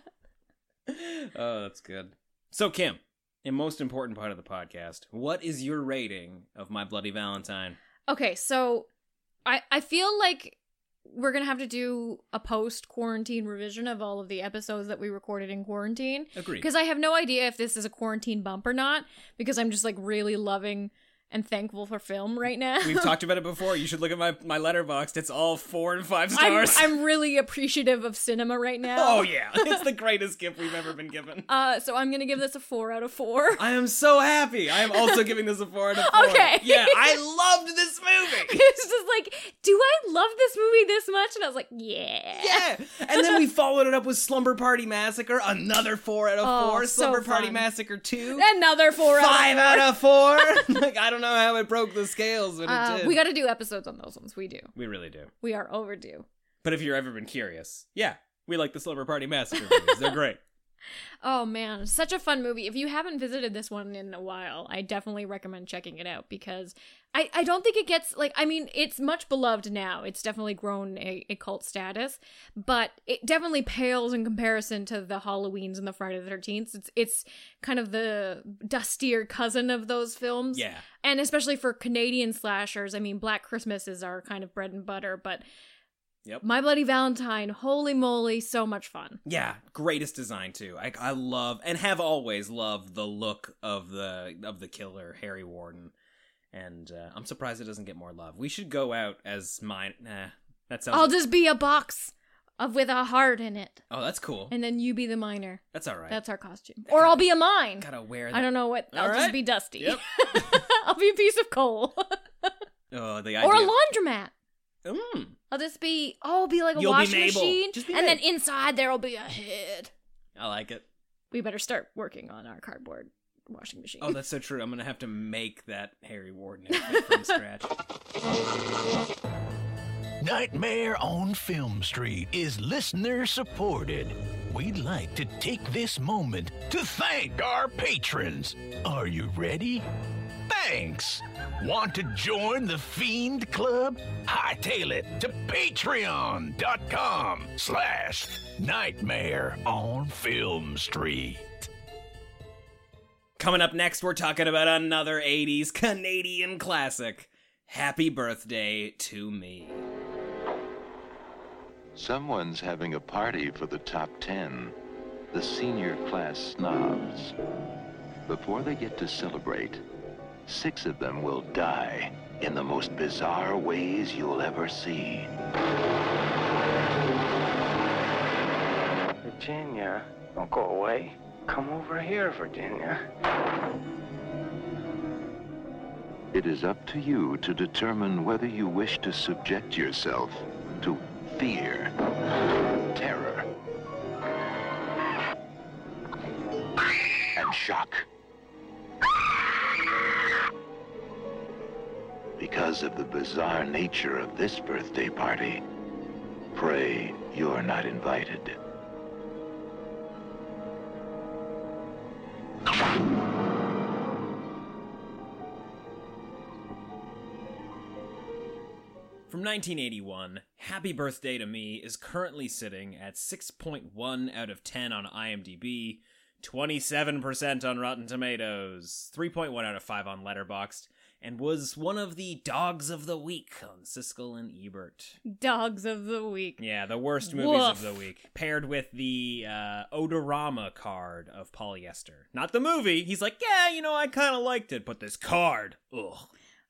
Oh, that's good. So, Kim, the most important part of the podcast, what is your rating of My Bloody Valentine? Okay, so I feel like we're going to have to do a post-quarantine revision of all of the episodes that we recorded in quarantine. Agreed. Because I have no idea if this is a quarantine bump or not, because I'm just like really loving and thankful for film right now. We've talked about it before. You should look at my Letterboxd. It's all 4 and 5 stars. I'm really appreciative of cinema right now. Oh, yeah. It's the greatest gift we've ever been given. So I'm going to give this a 4 out of 4. I am so happy. I am also giving this a 4 out of 4. Okay. Yeah, I loved this movie. It's just like, do I love this movie this much? And I was like, yeah. Yeah. And then we followed it up with Slumber Party Massacre, another 4 out of 4. Oh, so Slumber Party fun. Massacre 2. Another 4 5 out out of 4. Like, I don't know how it broke the scales, but it did. We got to do episodes on those ones. We do. We really do. We are overdue. But if you've ever been curious, yeah, we like the Slumber Party Massacre movies. They're great. Oh man, such a fun movie. If you haven't visited this one in a while, I definitely recommend checking it out because I don't think it gets, like, I mean, it's much beloved now. It's definitely grown a cult status, but it definitely pales in comparison to the Halloweens and the Friday the 13th. It's kind of the dustier cousin of those films. Yeah. And especially for Canadian slashers, I mean, Black Christmas is our kind of bread and butter, but Yep. My Bloody Valentine, holy moly, so much fun. Yeah, greatest design too. I love and have always loved the look of the killer, Harry Warden, and I'm surprised it doesn't get more love. We should go out as mine. That sounds. I'll just be a box with a heart in it, Oh, that's cool. and then you be the miner. That's all right. That's our costume. Or I'll be a mine. Gotta wear that. I don't know what. All I'll just right. be Dusty. Yep. I'll be a piece of coal. Oh, the idea. Or a laundromat. Mm. I'll just be. Oh, I'll be like a You'll be washing Mabel. machine, Just be and then Mabel. inside there'll be a head. I like it. We better start working on our cardboard washing machine. Oh, that's so true. I'm gonna have to make that Harry Warden outfit from scratch. Nightmare on Film Street is listener supported. We'd like to take this moment to thank our patrons. Are you ready? Thanks! Want to join the Fiend Club? Hightail it to patreon.com/Nightmare on Film Street. Coming up next, we're talking about another 80s Canadian classic, Happy Birthday to Me. Someone's having a party for the top 10, the senior class snobs. Before they get to celebrate, 6 of them will die in the most bizarre ways you'll ever see. Virginia, don't go away. Come over here, Virginia. It is up to you to determine whether you wish to subject yourself to fear, terror, and shock. Because of the bizarre nature of this birthday party, pray you're not invited. From 1981, Happy Birthday to Me is currently sitting at 6.1 out of 10 on IMDb, 27% on Rotten Tomatoes, 3.1 out of 5 on Letterboxd, and was one of the Dogs of the Week on Siskel and Ebert. Dogs of the Week. Yeah, the worst movies Woof. of the week, paired with the Odorama card of Polyester. Not the movie. He's like, yeah, I kind of liked it, but this card, ugh.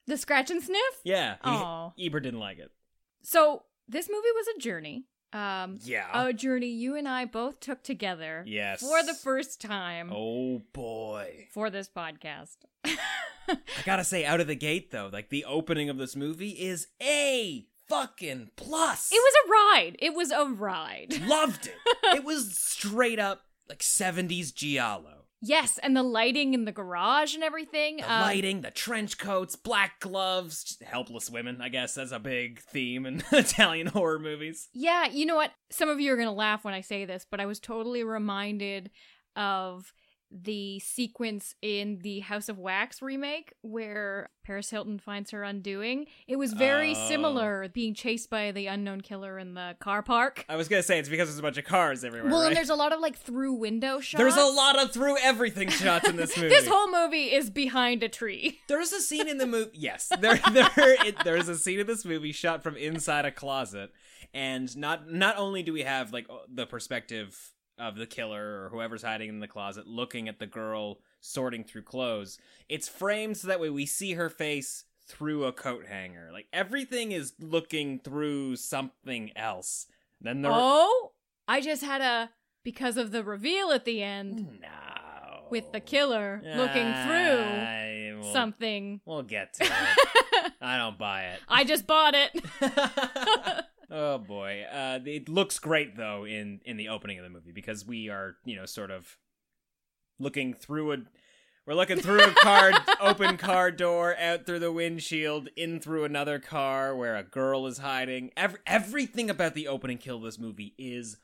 The scratch and sniff? Yeah. Oh. Ebert didn't like it. So, this movie was a journey. Yeah. A journey you and I both took together. Yes. For the first time. Oh, boy. For this podcast. I gotta say, out of the gate, though, like, the opening of this movie is A fucking plus. It was a ride. It was a ride. Loved it. It was straight up, like, 70s Giallo. Yes, and the lighting in the garage and everything. The lighting, the trench coats, black gloves, just helpless women, I guess that's a big theme in Italian horror movies. Yeah, you know what? Some of you are going to laugh when I say this, but I was totally reminded of the sequence in the House of Wax remake where Paris Hilton finds her undoing. It was very similar, being chased by the unknown killer in the car park. I was gonna say it's because there's a bunch of cars everywhere. Well, right? And there's a lot of like through window shots. There's a lot of through everything shots in this movie. This whole movie is behind a tree. There's a scene in the movie. Yes, there's a scene in this movie shot from inside a closet, and not only do we have like the perspective of the killer or whoever's hiding in the closet looking at the girl sorting through clothes, it's framed so that way we see her face through a coat hanger. Like, everything is looking through something else. Then I just had because of the reveal at the end. No. With the killer looking through something. We'll get to it. I don't buy it. I just bought it. Oh boy. It looks great though in the opening of the movie because we are, sort of looking through a open car door, out through the windshield, in through another car where a girl is hiding. Everything about the opening kill of this movie is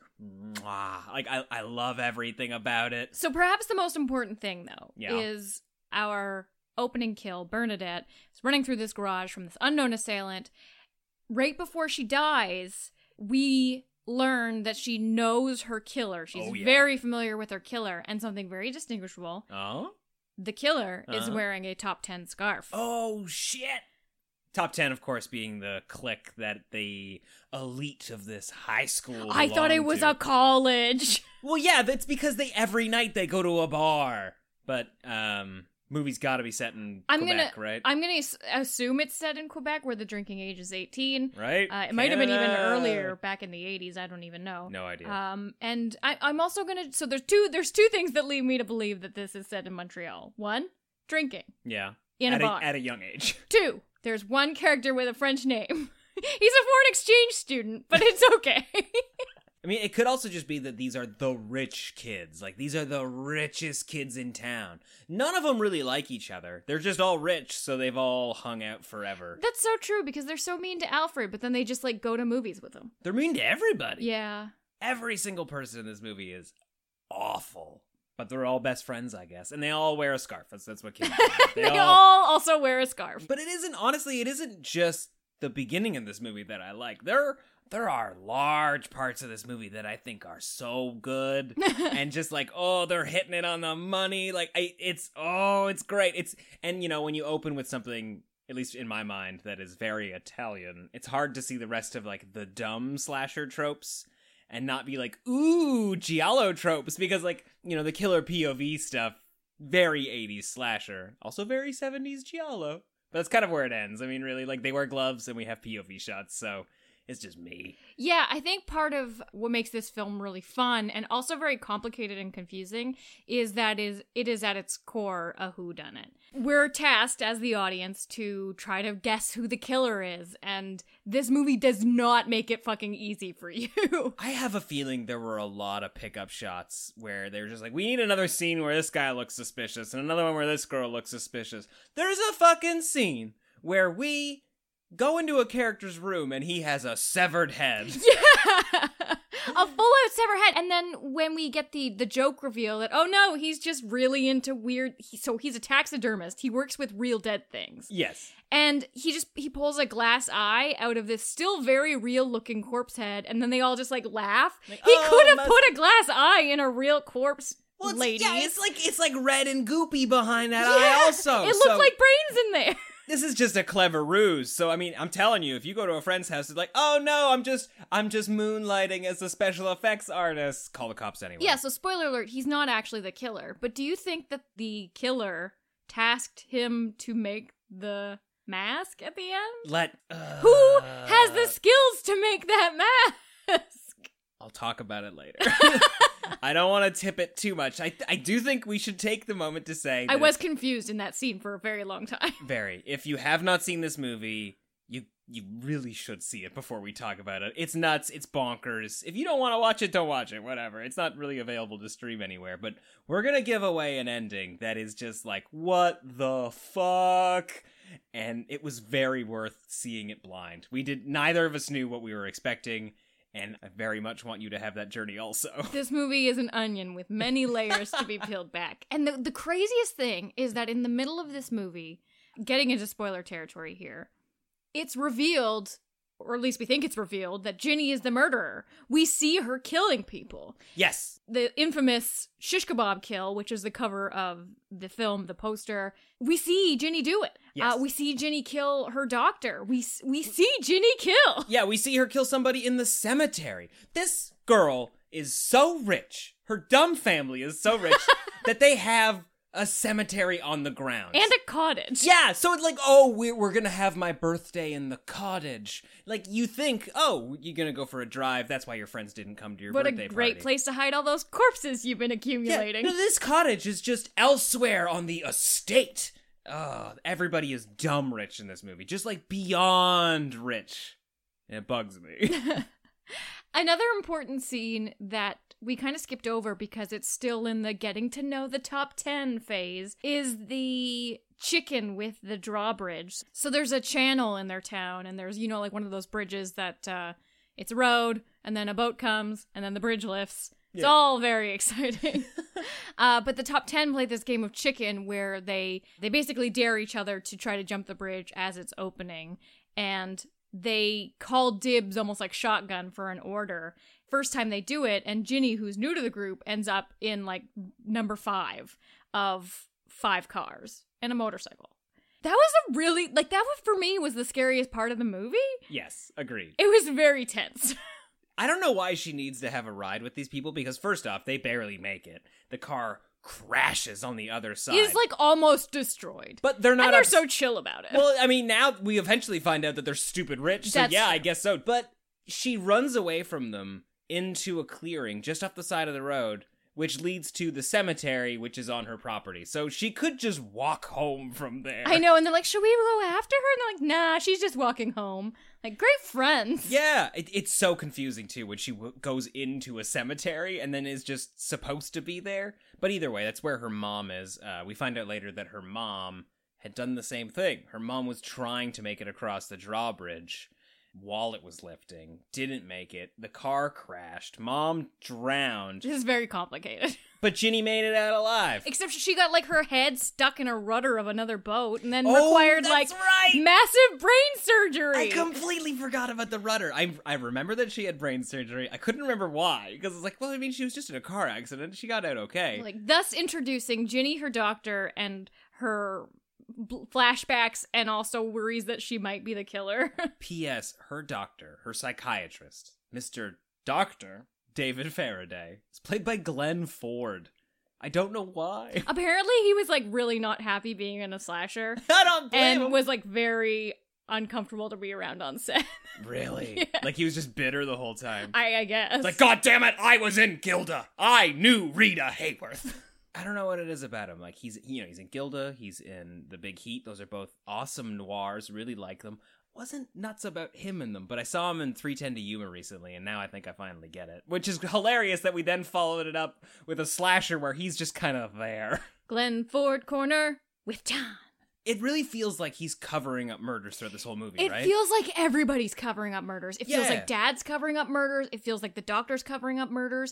like I love everything about it. So perhaps the most important thing though is our opening kill. Bernadette is running through this garage from this unknown assailant. Right before she dies, we learn that she knows her killer. She's very familiar with her killer, and something very distinguishable. Oh? The killer is wearing a Top 10 scarf. Oh, shit! Top 10, of course, being the clique that the elite of this high school I thought it was a college. Well, yeah, that's because every night they go to a bar. But, movie's gotta be set in Quebec, right? I'm gonna assume it's set in Quebec, where the drinking age is 18. Right. It might have been even earlier, back in the 80s. I don't even know. No idea. And I'm also gonna. So there's two things that lead me to believe that this is set in Montreal. One, drinking. Yeah. In a bar at a young age. Two, there's one character with a French name. He's a foreign exchange student, but it's okay. I mean, it could also just be that these are the rich kids. Like, these are the richest kids in town. None of them really like each other. They're just all rich, so they've all hung out forever. That's so true, because they're so mean to Alfred, but then they just, go to movies with him. They're mean to everybody. Yeah. Every single person in this movie is awful. But they're all best friends, I guess. And they all wear a scarf. That's what kids do. They all also wear a scarf. But it isn't just the beginning of this movie that I like. There are large parts of this movie that I think are so good. And just they're hitting it on the money. It's great. And when you open with something, at least in my mind, that is very Italian, it's hard to see the rest of the dumb slasher tropes and not be ooh, Giallo tropes, because the killer POV stuff, very 80s slasher, also very 70s Giallo. But that's kind of where it ends. I mean, really, they wear gloves and we have POV shots, so it's just me. Yeah, I think part of what makes this film really fun and also very complicated and confusing is that it is at its core a whodunit. We're tasked as the audience to try to guess who the killer is, and this movie does not make it fucking easy for you. I have a feeling there were a lot of pickup shots where they were just we need another scene where this guy looks suspicious and another one where this girl looks suspicious. There's a fucking scene where we go into a character's room and he has a severed head. Yeah! A full-out severed head. And then when we get the joke reveal that, oh no, he's just really into weird... So he's a taxidermist. He works with real dead things. Yes. And he pulls a glass eye out of this still very real-looking corpse head, and then they all just laugh. He could have put a glass eye in a real corpse. Well, lady. Yeah, it's red and goopy behind that eye also. It looked like brains in there. This is just a clever ruse. So, I mean, I'm telling you, if you go to a friend's house, it's oh no, I'm just moonlighting as a special effects artist. Call the cops anyway. Yeah, so spoiler alert, he's not actually the killer. But do you think that the killer tasked him to make the mask at the end? Who has the skills to make that mask? I'll talk about it later. I don't want to tip it too much. I do think we should take the moment to say I was confused in that scene for a very long time. Very. If you have not seen this movie, you really should see it before we talk about it. It's nuts. It's bonkers. If you don't want to watch it, don't watch it. Whatever. It's not really available to stream anywhere. But we're going to give away an ending that is just like, what the fuck? And it was very worth seeing it blind. Neither of us knew what we were expecting. And I very much want you to have that journey also. This movie is an onion with many layers to be peeled back. And the craziest thing is that in the middle of this movie, getting into spoiler territory here, it's revealed, or at least we think it's revealed, that Ginny is the murderer. We see her killing people. Yes. The infamous shish kebab kill, which is the cover of the film, the poster. We see Ginny do it. Yes. We see Ginny kill her doctor. We see Ginny kill. Yeah, we see her kill somebody in the cemetery. This girl is so rich. Her dumb family is so rich that they have a cemetery on the ground. And a cottage. Yeah, so it's like, oh, we're gonna have my birthday in the cottage. Like, you think, oh, you're gonna go for a drive, that's why your friends didn't come to your birthday party. What a great place to hide all those corpses you've been accumulating. Yeah, no, this cottage is just elsewhere on the estate. Oh, everybody is dumb rich in this movie. Just, like, beyond rich. It bugs me. Another important scene that we kind of skipped over because it's still in the getting to know the top 10 phase is the chicken with the drawbridge. So there's a channel in their town, and there's, like one of those bridges that it's a road, and then a boat comes, and then the bridge lifts. It's all very exciting. But the top 10 play this game of chicken where they basically dare each other to try to jump the bridge as it's opening, and they call dibs almost like shotgun for an order. First time they do it, and Ginny, who's new to the group, ends up in like number 5 of 5 cars and a motorcycle. That was for me was the scariest part of the movie. Yes, agreed. It was very tense. I don't know why she needs to have a ride with these people, because first off, they barely make it. The car crashes on the other side. He's like almost destroyed. But they're not. And they're so chill about it. Well, I mean, now we eventually find out that they're stupid rich, so yeah, I guess so. But she runs away from them into a clearing just off the side of the road, which leads to the cemetery, which is on her property. So she could just walk home from there. I know, and they're like, should we go after her? And they're like, nah, she's just walking home. Like, great friends. Yeah, it's so confusing, too, when she goes into a cemetery and then is just supposed to be there. But either way, that's where her mom is. We find out later that her mom had done the same thing. Her mom was trying to make it across the drawbridge while it was lifting, didn't make it, the car crashed, mom drowned. This is very complicated. But Ginny made it out alive. Except she got like her head stuck in a rudder of another boat and then required massive brain surgery. I completely forgot about the rudder. I remember that she had brain surgery. I couldn't remember why, because it's like, well, I mean, she was just in a car accident. She got out okay. Like, thus introducing Ginny, her doctor, and her flashbacks, and also worries that she might be the killer. P.S. Her doctor, her psychiatrist, Mr. Dr. David Faraday, is played by Glenn Ford. I don't know why. Apparently he was like really not happy being in a slasher. I don't blame him. Was like very uncomfortable to be around on set. Really? Yeah. Like he was just bitter the whole time. I guess. It's like, God damn it, I was in Gilda. I knew Rita Hayworth. I don't know what it is about him. Like he's in Gilda, he's in The Big Heat. Those are both awesome noirs. Really like them. Wasn't nuts about him in them, but I saw him in 3:10 to Yuma recently, and now I think I finally get it. Which is hilarious that we then followed it up with a slasher where he's just kind of there. Glenn Ford Corner with John. It really feels like he's covering up murders throughout this whole movie, right? It feels like everybody's covering up murders. It feels like Dad's covering up murders. It feels like the doctor's covering up murders.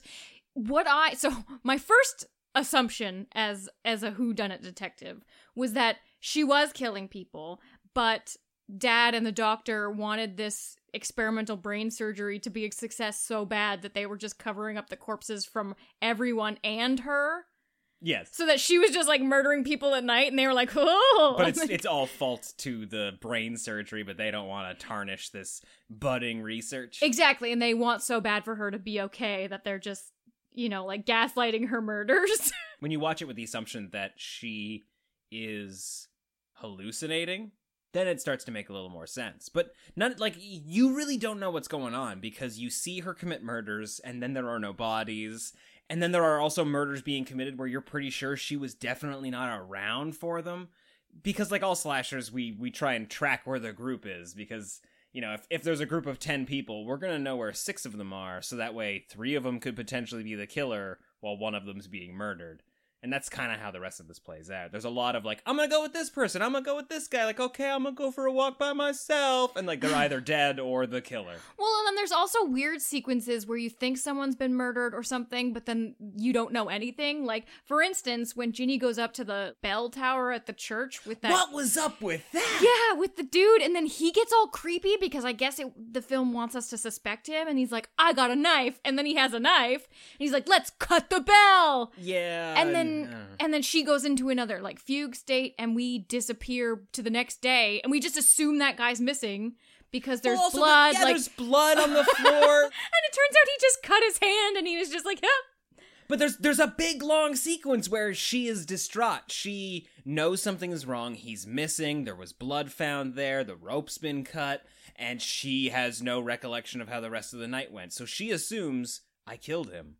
So my first assumption as a whodunit detective was that she was killing people, but Dad and the doctor wanted this experimental brain surgery to be a success so bad that they were just covering up the corpses from everyone and her. Yes. So that she was just like murdering people at night, and they were like, oh. But it's all fault to the brain surgery, but they don't want to tarnish this budding research. Exactly, and they want so bad for her to be okay that they're just, like gaslighting her murders. When you watch it with the assumption that she is hallucinating, then it starts to make a little more sense. But you really don't know what's going on because you see her commit murders and then there are no bodies. And then there are also murders being committed where you're pretty sure she was definitely not around for them. Because like all slashers, we try and track where the group is because, you know, if there's a group of 10 people, we're going to know where 6 of them are. So that way 3 of them could potentially be the killer while one of them's being murdered. And that's kind of how the rest of this plays out. There's a lot of like, I'm going to go with this person. I'm going to go with this guy. Like, okay, I'm going to go for a walk by myself. And like, they're either dead or the killer. Well, and then there's also weird sequences where you think someone's been murdered or something, but then you don't know anything. Like, for instance, when Ginny goes up to the bell tower at the church with that... What was up with that? Yeah, with the dude. And then he gets all creepy because I guess the film wants us to suspect him. And he's like, I got a knife. And then he has a knife. And he's like, let's cut the bell. Yeah. And then she goes into another like fugue state and we disappear to the next day and we just assume that guy's missing because there's blood. There's blood on the floor. And it turns out he just cut his hand and he was just like, huh. But there's a big long sequence where she is distraught. She knows something is wrong. He's missing. There was blood found there. The rope's been cut. And she has no recollection of how the rest of the night went. So she assumes, I killed him.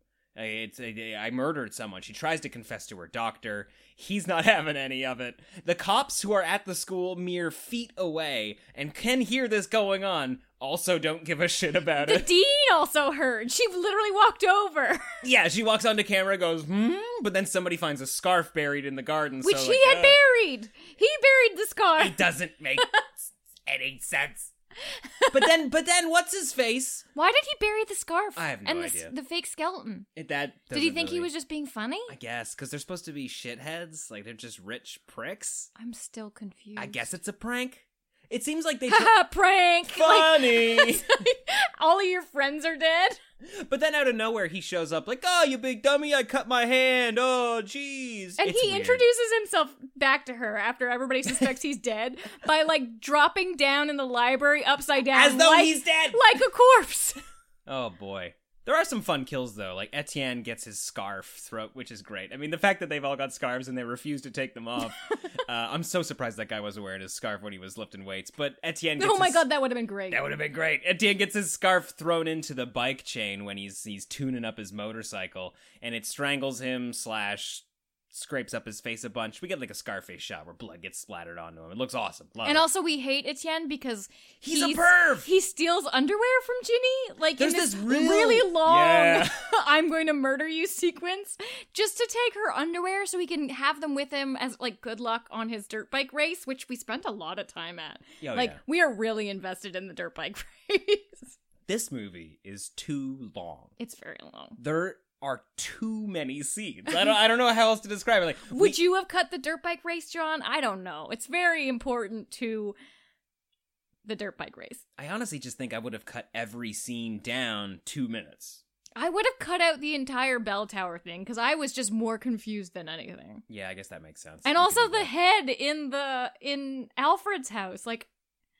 I murdered someone. She tries to confess to her doctor. He's not having any of it. The cops who are at the school mere feet away and can hear this going on also don't give a shit about it. The dean also heard. She literally walked over. Yeah, she walks onto camera, goes, but then somebody finds a scarf buried in the garden. Which he had buried. He buried the scarf. It doesn't make any sense. But then, what's his face? Why did he bury the scarf? I have no idea. The fake skeleton. Did he think he was just being funny? I guess, because they're supposed to be shitheads. Like, they're just rich pricks. I'm still confused. I guess it's a prank. It seems like they... Prank! Funny! Like, all of your friends are dead? But then out of nowhere, he shows up like, oh, you big dummy, I cut my hand. Oh, jeez. And he introduces himself back to her after everybody suspects he's dead by, like, dropping down in the library upside down. As though he's dead! Like a corpse. Oh, boy. There are some fun kills, though. Like, Etienne gets his scarf throat, which is great. I mean, the fact that they've all got scarves and they refuse to take them off. I'm so surprised that guy wasn't wearing his scarf when he was lifting weights. But Etienne gets God, that would have been great. That would have been great. Etienne gets his scarf thrown into the bike chain when he's tuning up his motorcycle. And it strangles him / scrapes up his face a bunch. We get like a Scarface shot where blood gets splattered onto him. It looks awesome. Love it. Also, we hate Etienne because he's a perv. He steals underwear from Ginny. Like, there's in this really long I'm going to murder you sequence just to take her underwear so he can have them with him as like good luck on his dirt bike race, which we spent a lot of time at. We are really invested in the dirt bike race. This movie is too long. It's very long. There are too many scenes. I don't know how else to describe it. Like, would you have cut the dirt bike race, John? I don't know. It's very important to the dirt bike race. I honestly just think I would have cut every scene down 2 minutes. I would have cut out the entire bell tower thing because I was just more confused than anything. Yeah, I guess that makes sense. And also the head in Alfred's house, like.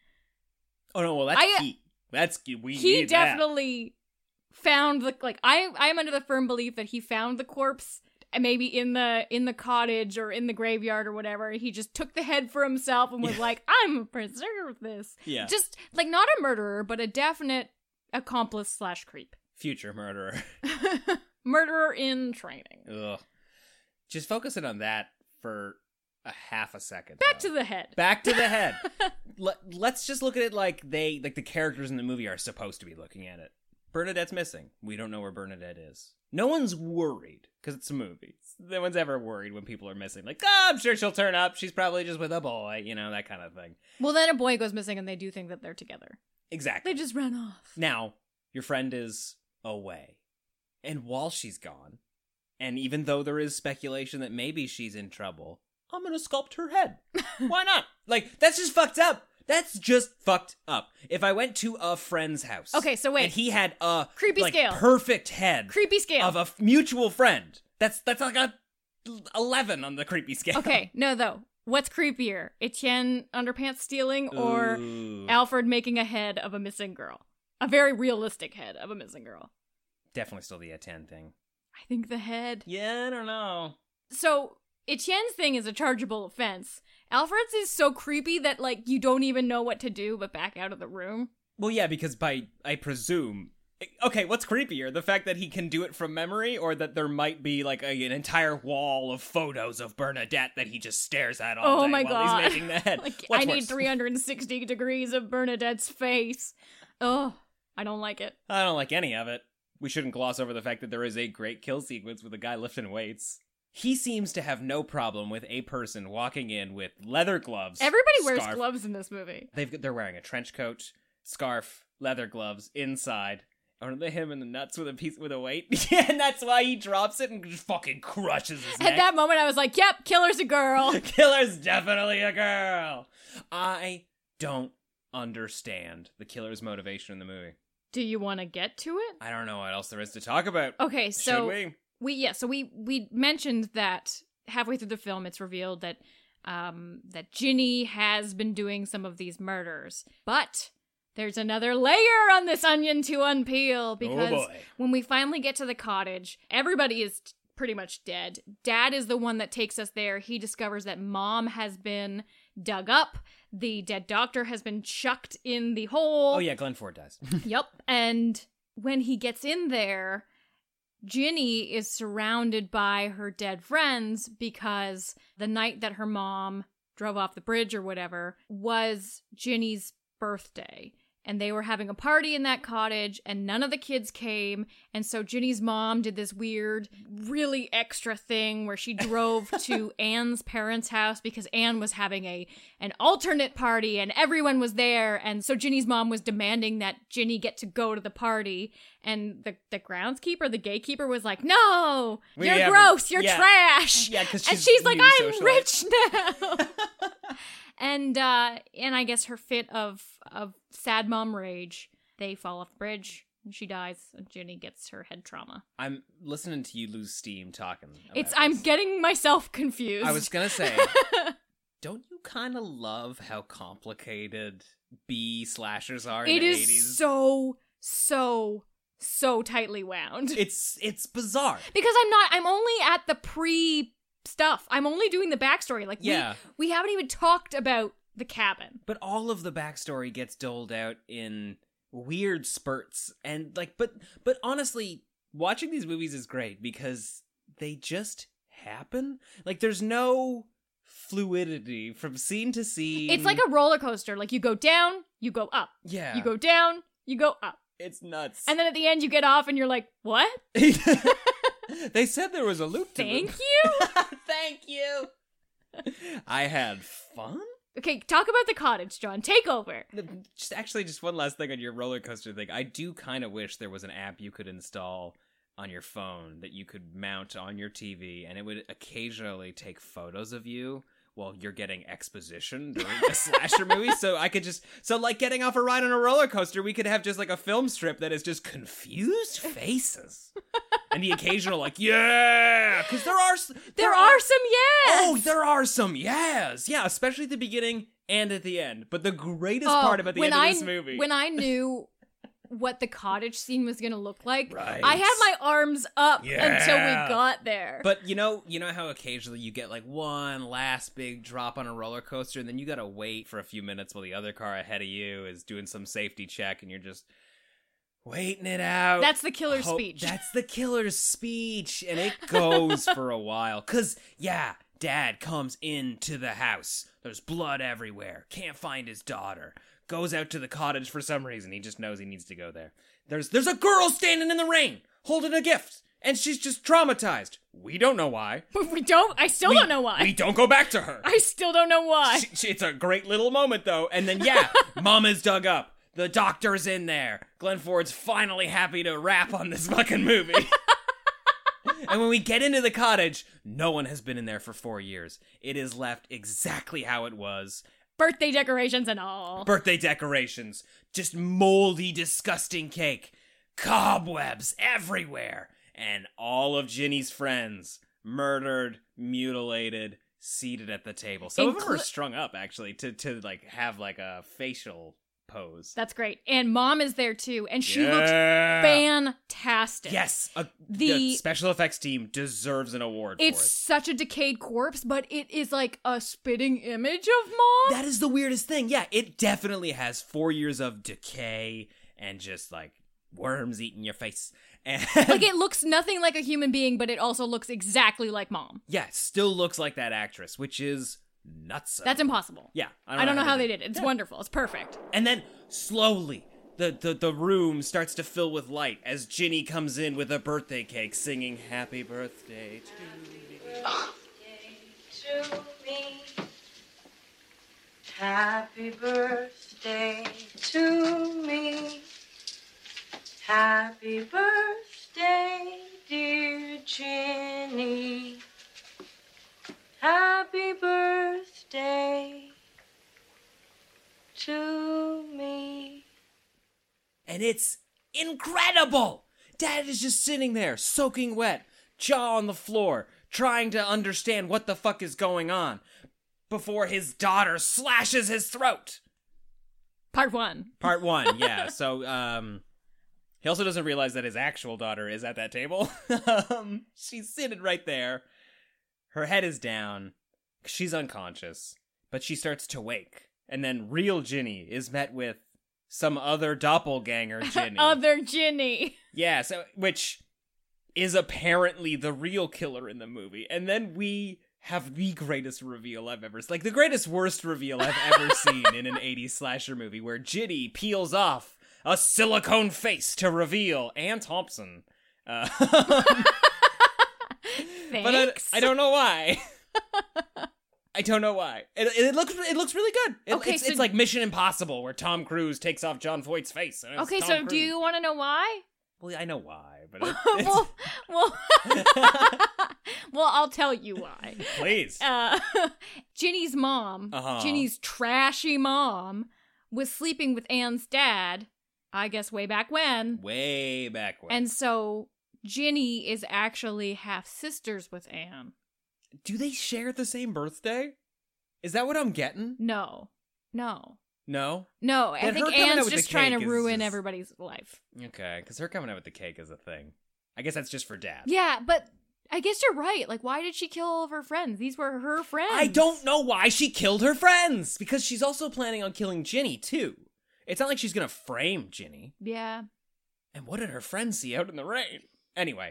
Oh no! Well, that's key. That's key. He definitely found the I am under the firm belief that he found the corpse maybe in the cottage or in the graveyard or whatever. He just took the head for himself and was like, I'm gonna preserve this. Yeah. Just like not a murderer, but a definite accomplice / creep. Future murderer. Murderer in training. Ugh. Just focusing on that for a half a second. Back to the head. Back to the head. Let's just look at it like the characters in the movie are supposed to be looking at it. Bernadette's missing. We don't know where Bernadette is. No one's worried, because it's a movie. No one's ever worried when people are missing. Like, I'm sure she'll turn up. She's probably just with a boy, that kind of thing. Well, then a boy goes missing and they do think that they're together. Exactly. They just run off. Now, your friend is away. And while she's gone, and even though there is speculation that maybe she's in trouble, I'm gonna sculpt her head. Why not? Like, that's just fucked up. That's just fucked up. If I went to a friend's house. Okay, so wait. And he had a creepy scale. Perfect head. Creepy scale. Of a mutual friend. That's like a 11 on the creepy scale. Okay, no though. What's creepier? Etienne underpants stealing or Alfred making a head of a missing girl? A very realistic head of a missing girl. Definitely still the Etienne thing. I think the head. Yeah, I don't know. So Etienne's thing is a chargeable offense. Alfred's is so creepy that, like, you don't even know what to do but back out of the room. Well, yeah, because I presume... Okay, what's creepier? The fact that he can do it from memory, or that there might be, like, an entire wall of photos of Bernadette that he just stares at all day while he's making the head? Like, I need 360 degrees of Bernadette's face. Oh, I don't like it. I don't like any of it. We shouldn't gloss over the fact that there is a great kill sequence with a guy lifting weights. He seems to have no problem with a person walking in with leather gloves. Everybody wears gloves in this movie. They're wearing a trench coat, scarf, leather gloves inside. Aren't they him in the nuts with a weight? Yeah, and that's why he drops it and just fucking crushes his neck. At that moment, I was like, yep, killer's a girl. Killer's definitely a girl. I don't understand the killer's motivation in the movie. Do you want to get to it? I don't know what else there is to talk about. Okay, so... Should we? We mentioned that halfway through the film, it's revealed that that Ginny has been doing some of these murders. But... there's another layer on this onion to unpeel, because when we finally get to the cottage, everybody is pretty much dead. Dad is the one that takes us there. He discovers that Mom has been dug up. The dead doctor has been chucked in the hole. Oh yeah, Glenn Ford dies. Yep. And when he gets in there, Ginny is surrounded by her dead friends, because the night that her mom drove off the bridge or whatever was Ginny's birthday. And they were having a party in that cottage, and none of the kids came. And so Ginny's mom did this weird, really extra thing where she drove to Anne's parents' house because Anne was having an alternate party and everyone was there. And so Ginny's mom was demanding that Ginny get to go to the party. And the groundskeeper, the gatekeeper, was like, no, you're gross, you're trash. Yeah, because she's like, I'm rich now. And I guess her fit of sad mom rage, they fall off the bridge and she dies, and Ginny gets her head trauma. I'm listening to you lose steam talking about I'm getting myself confused. I was gonna say, don't you kind of love how complicated B slashers are in the 80s? It is so tightly wound. It's bizarre. Because I'm only at the stuff. I'm only doing the backstory. Like, we haven't even talked about the cabin. But all of the backstory gets doled out in weird spurts. And, like, but honestly, watching these movies is great because they just happen. Like, there's no fluidity from scene to scene. It's like a roller coaster. Like, you go down, you go up. Yeah. You go down, you go up. It's nuts. And then at the end, you get off and you're like, what? They said there was a loop to Thank you? Thank you. I had fun? Okay, talk about the cottage, John. Take over. Just one last thing on your roller coaster thing. I do kind of wish there was an app you could install on your phone that you could mount on your TV, and it would occasionally take photos of you while you're getting exposition during a slasher movie. So I could like getting off a ride on a roller coaster, we could have just like a film strip that is just confused faces. And the occasional like, yeah, because there are some yes. Oh, there are some yes. Yeah, especially at the beginning and at the end. But the greatest part about the end of this movie. When I knew what the cottage scene was going to look like, right. I had my arms up until we got there. But you know how occasionally you get like one last big drop on a roller coaster and then you got to wait for a few minutes while the other car ahead of you is doing some safety check and you're just waiting it out. That's the killer's speech. That's the killer's speech. And it goes for a while. Because, Dad comes into the house. There's blood everywhere. Can't find his daughter. Goes out to the cottage for some reason. He just knows he needs to go there. There's a girl standing in the rain, holding a gift. And she's just traumatized. We don't know why. I still don't know why. We don't go back to her. I still don't know why. It's a great little moment, though. And then, Mom is dug up. The doctor's in there. Glenn Ford's finally happy to rap on this fucking movie. And when we get into the cottage, no one has been in there for 4 years. It is left exactly how it was. Birthday decorations and all. Birthday decorations. Just moldy, disgusting cake. Cobwebs everywhere. And all of Ginny's friends murdered, mutilated, seated at the table. Some of them are strung up, actually, to like have like a facial pose. That's great. And Mom is there too, and she looks fantastic. fantastic. Yes, the special effects team deserves an award for it. It's such a decayed corpse, but it is like a spitting image of Mom. That is the weirdest thing. Yeah, it definitely has 4 years of decay and just like worms eating your face. And like it looks nothing like a human being, but it also looks exactly like Mom. Yeah, it still looks like that actress, which is nuts. That's impossible. Yeah, I don't know how they did it. It's wonderful. It's perfect. And then slowly, the room starts to fill with light as Ginny comes in with a birthday cake, singing "Happy Birthday to me." To me. Happy birthday to me. Happy birthday, dear Ginny. Happy birthday to me. And it's incredible! Dad is just sitting there, soaking wet, jaw on the floor, trying to understand what the fuck is going on, before his daughter slashes his throat. Part one, yeah. So, he also doesn't realize that his actual daughter is at that table. She's sitting right there. Her head is down. She's unconscious. But she starts to wake. And then real Ginny is met with some other doppelganger Ginny. Other Ginny. Yeah, so which is apparently the real killer in the movie. And then we have the greatest reveal I've ever seen. Like, the greatest worst reveal I've ever seen in an 80s slasher movie, where Ginny peels off a silicone face to reveal Ann Thompson. Thanks. But I don't know why. I don't know why. It looks really good. It's like Mission Impossible, where Tom Cruise takes off John Voight's face. Okay, so do you want to know why? Well, I know why, but well, I'll tell you why. Please. Ginny's mom, Ginny's trashy mom, was sleeping with Ann's dad. I guess way back when. And so Ginny is actually half sisters with Anne. Do they share the same birthday? Is that what I'm getting? No. No? I think Anne's just trying to ruin everybody's life. Okay, because her coming out with the cake is a thing. I guess that's just for Dad. Yeah, but I guess you're right. Like, why did she kill all of her friends? These were her friends. I don't know why she killed her friends. Because she's also planning on killing Ginny, too. It's not like she's gonna frame Ginny. Yeah. And what did her friends see out in the rain? Anyway,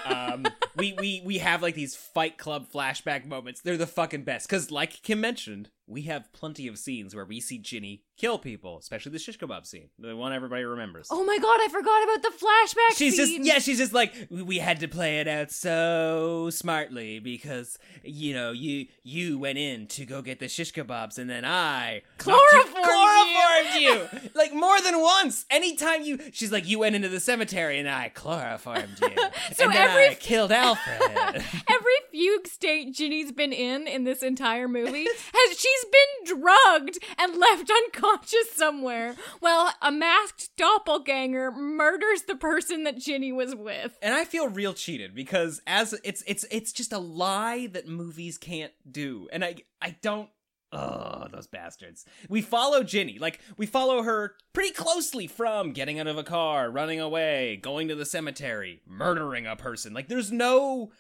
we have like these Fight Club flashback moments. They're the fucking best. Because like Kim mentioned, we have plenty of scenes where we see Ginny kill people, especially the shish kebab scene, the one everybody remembers. Oh my god, I forgot about the flashback scene. She's just like, we had to play it out so smartly because, you know, you went in to go get the shish kebabs and then I chloroformed you. Like more than once. Anytime she's like, you went into the cemetery and I chloroformed you. So and then I killed Alfred. Every fugue state Ginny's been in this entire movie, she's been drugged and left unconscious somewhere while a masked doppelganger murders the person that Ginny was with. And I feel real cheated because it's just a lie that movies can't do. And I don't. Oh, those bastards. We follow Ginny. Like, we follow her pretty closely from getting out of a car, running away, going to the cemetery, murdering a person. Like, there's no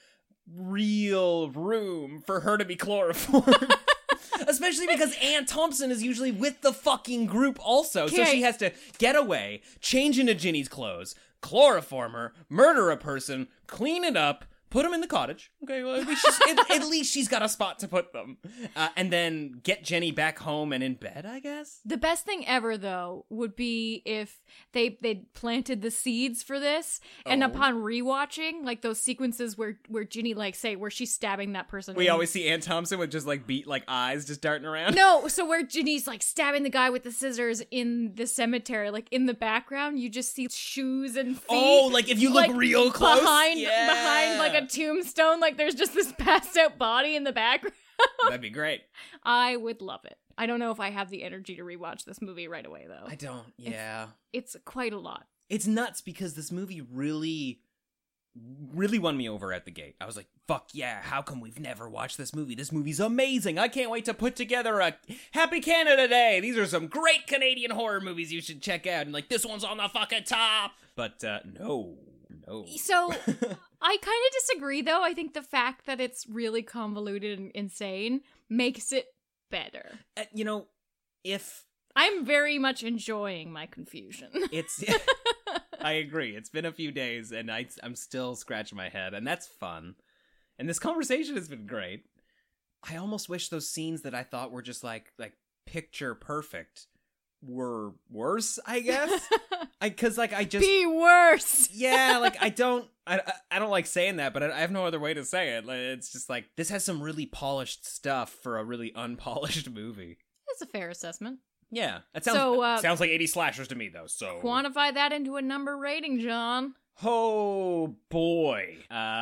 real room for her to be chloroformed. Especially because Ann Thompson is usually with the fucking group also. So she has to get away, change into Ginny's clothes, chloroform her, murder a person, clean it up, put them in the cottage. Okay, well, at least she's got a spot to put them. And then get Jenny back home and in bed, I guess? The best thing ever, though, would be if they planted the seeds for this, and upon rewatching, like those sequences where Ginny, like, say, where she's stabbing that person. We always see Ann Thompson with just, like, eyes just darting around. No, so where Ginny's, like, stabbing the guy with the scissors in the cemetery, like, in the background, you just see shoes and feet. Oh, like, if you look real close? Behind, like, a tombstone, like there's just this passed out body in the background. That'd be great. I would love it. I don't know if I have the energy to rewatch this movie right away, though. I don't, yeah. It's quite a lot. It's nuts because this movie really won me over at the gate. I was like, fuck yeah, how come we've never watched this movie? This movie's amazing. I can't wait to put together a Happy Canada Day. These are some great Canadian horror movies you should check out. And like, this one's on the fucking top. But no. Oh. So, I kind of disagree, though. I think the fact that it's really convoluted and insane makes it better. You know, if... I'm very much enjoying my confusion. It's... I agree. It's been a few days, and I'm still scratching my head, and that's fun. And this conversation has been great. I almost wish those scenes that I thought were just like picture perfect were worse, I guess. I just be worse. Yeah, like I don't like saying that, but I have no other way to say it. Like, it's just like this has some really polished stuff for a really unpolished movie. That's a fair assessment. Yeah, that sounds like 80 slashers to me, though. So quantify that into a number rating, John. Oh boy,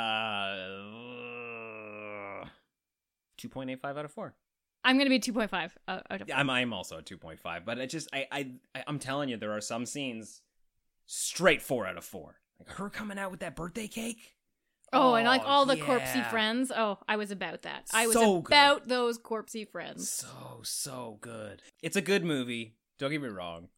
2.85 out of 4. I'm gonna be 2.5 out of 4. I'm also a 2.5, but I'm telling you, there are some scenes straight 4 out of 4. Like her coming out with that birthday cake. Oh, and like all the corpsey friends. Oh, I was about that. I was about those corpsey friends. So good. It's a good movie. Don't get me wrong.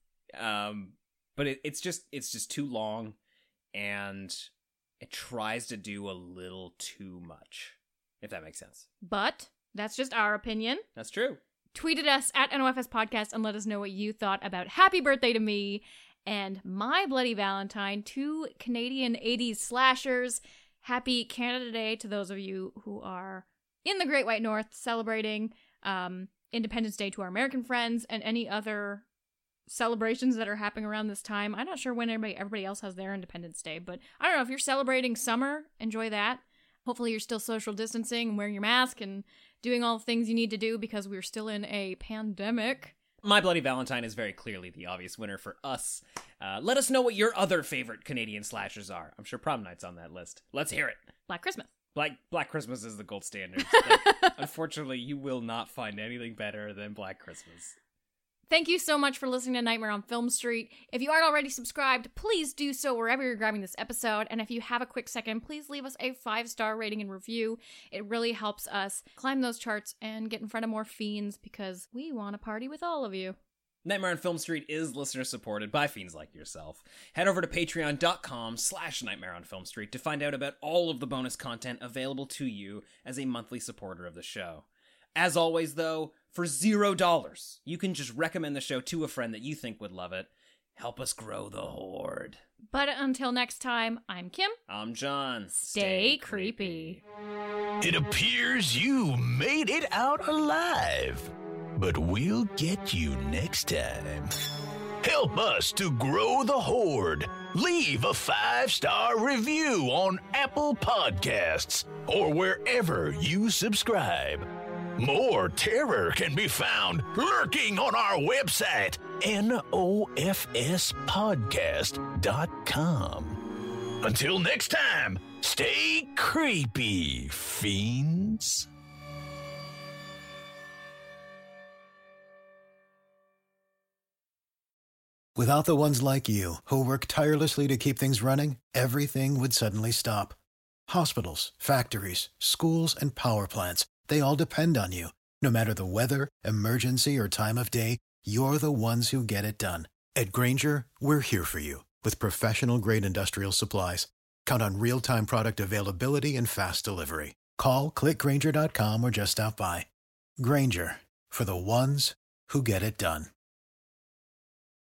But it's just too long, and it tries to do a little too much, if that makes sense. But that's just our opinion. That's true. Tweet at us at NOFS Podcast and let us know what you thought about Happy Birthday to Me and My Bloody Valentine, 2 Canadian 80s slashers. Happy Canada Day to those of you who are in the Great White North celebrating Independence Day to our American friends and any other celebrations that are happening around this time. I'm not sure when everybody else has their Independence Day, but I don't know, if you're celebrating summer, enjoy that. Hopefully you're still social distancing and wearing your mask and doing all the things you need to do because we're still in a pandemic. My Bloody Valentine is very clearly the obvious winner for us. Let us know what your other favorite Canadian slashers are. I'm sure Prom Night's on that list. Let's hear it. Black Christmas. Black Christmas is the gold standard. Unfortunately, you will not find anything better than Black Christmas. Thank you so much for listening to Nightmare on Film Street. If you aren't already subscribed, please do so wherever you're grabbing this episode. And if you have a quick second, please leave us a 5-star rating and review. It really helps us climb those charts and get in front of more fiends because we want to party with all of you. Nightmare on Film Street is listener supported by fiends like yourself. Head over to patreon.com/Nightmare on Film Street to find out about all of the bonus content available to you as a monthly supporter of the show. As always, though, for $0, you can just recommend the show to a friend that you think would love it. Help us grow the horde. But until next time, I'm Kim. I'm John. Stay creepy. It appears you made it out alive, but we'll get you next time. Help us to grow the horde. Leave a 5-star review on Apple Podcasts or wherever you subscribe. More terror can be found lurking on our website, nofspodcast.com. Until next time, stay creepy, fiends. Without the ones like you, who work tirelessly to keep things running, everything would suddenly stop. Hospitals, factories, schools, and power plants, they all depend on you. No matter the weather, emergency, or time of day, you're the ones who get it done. At Grainger, we're here for you with professional-grade industrial supplies. Count on real-time product availability and fast delivery. Call, click Grainger.com, or just stop by. Grainger, for the ones who get it done.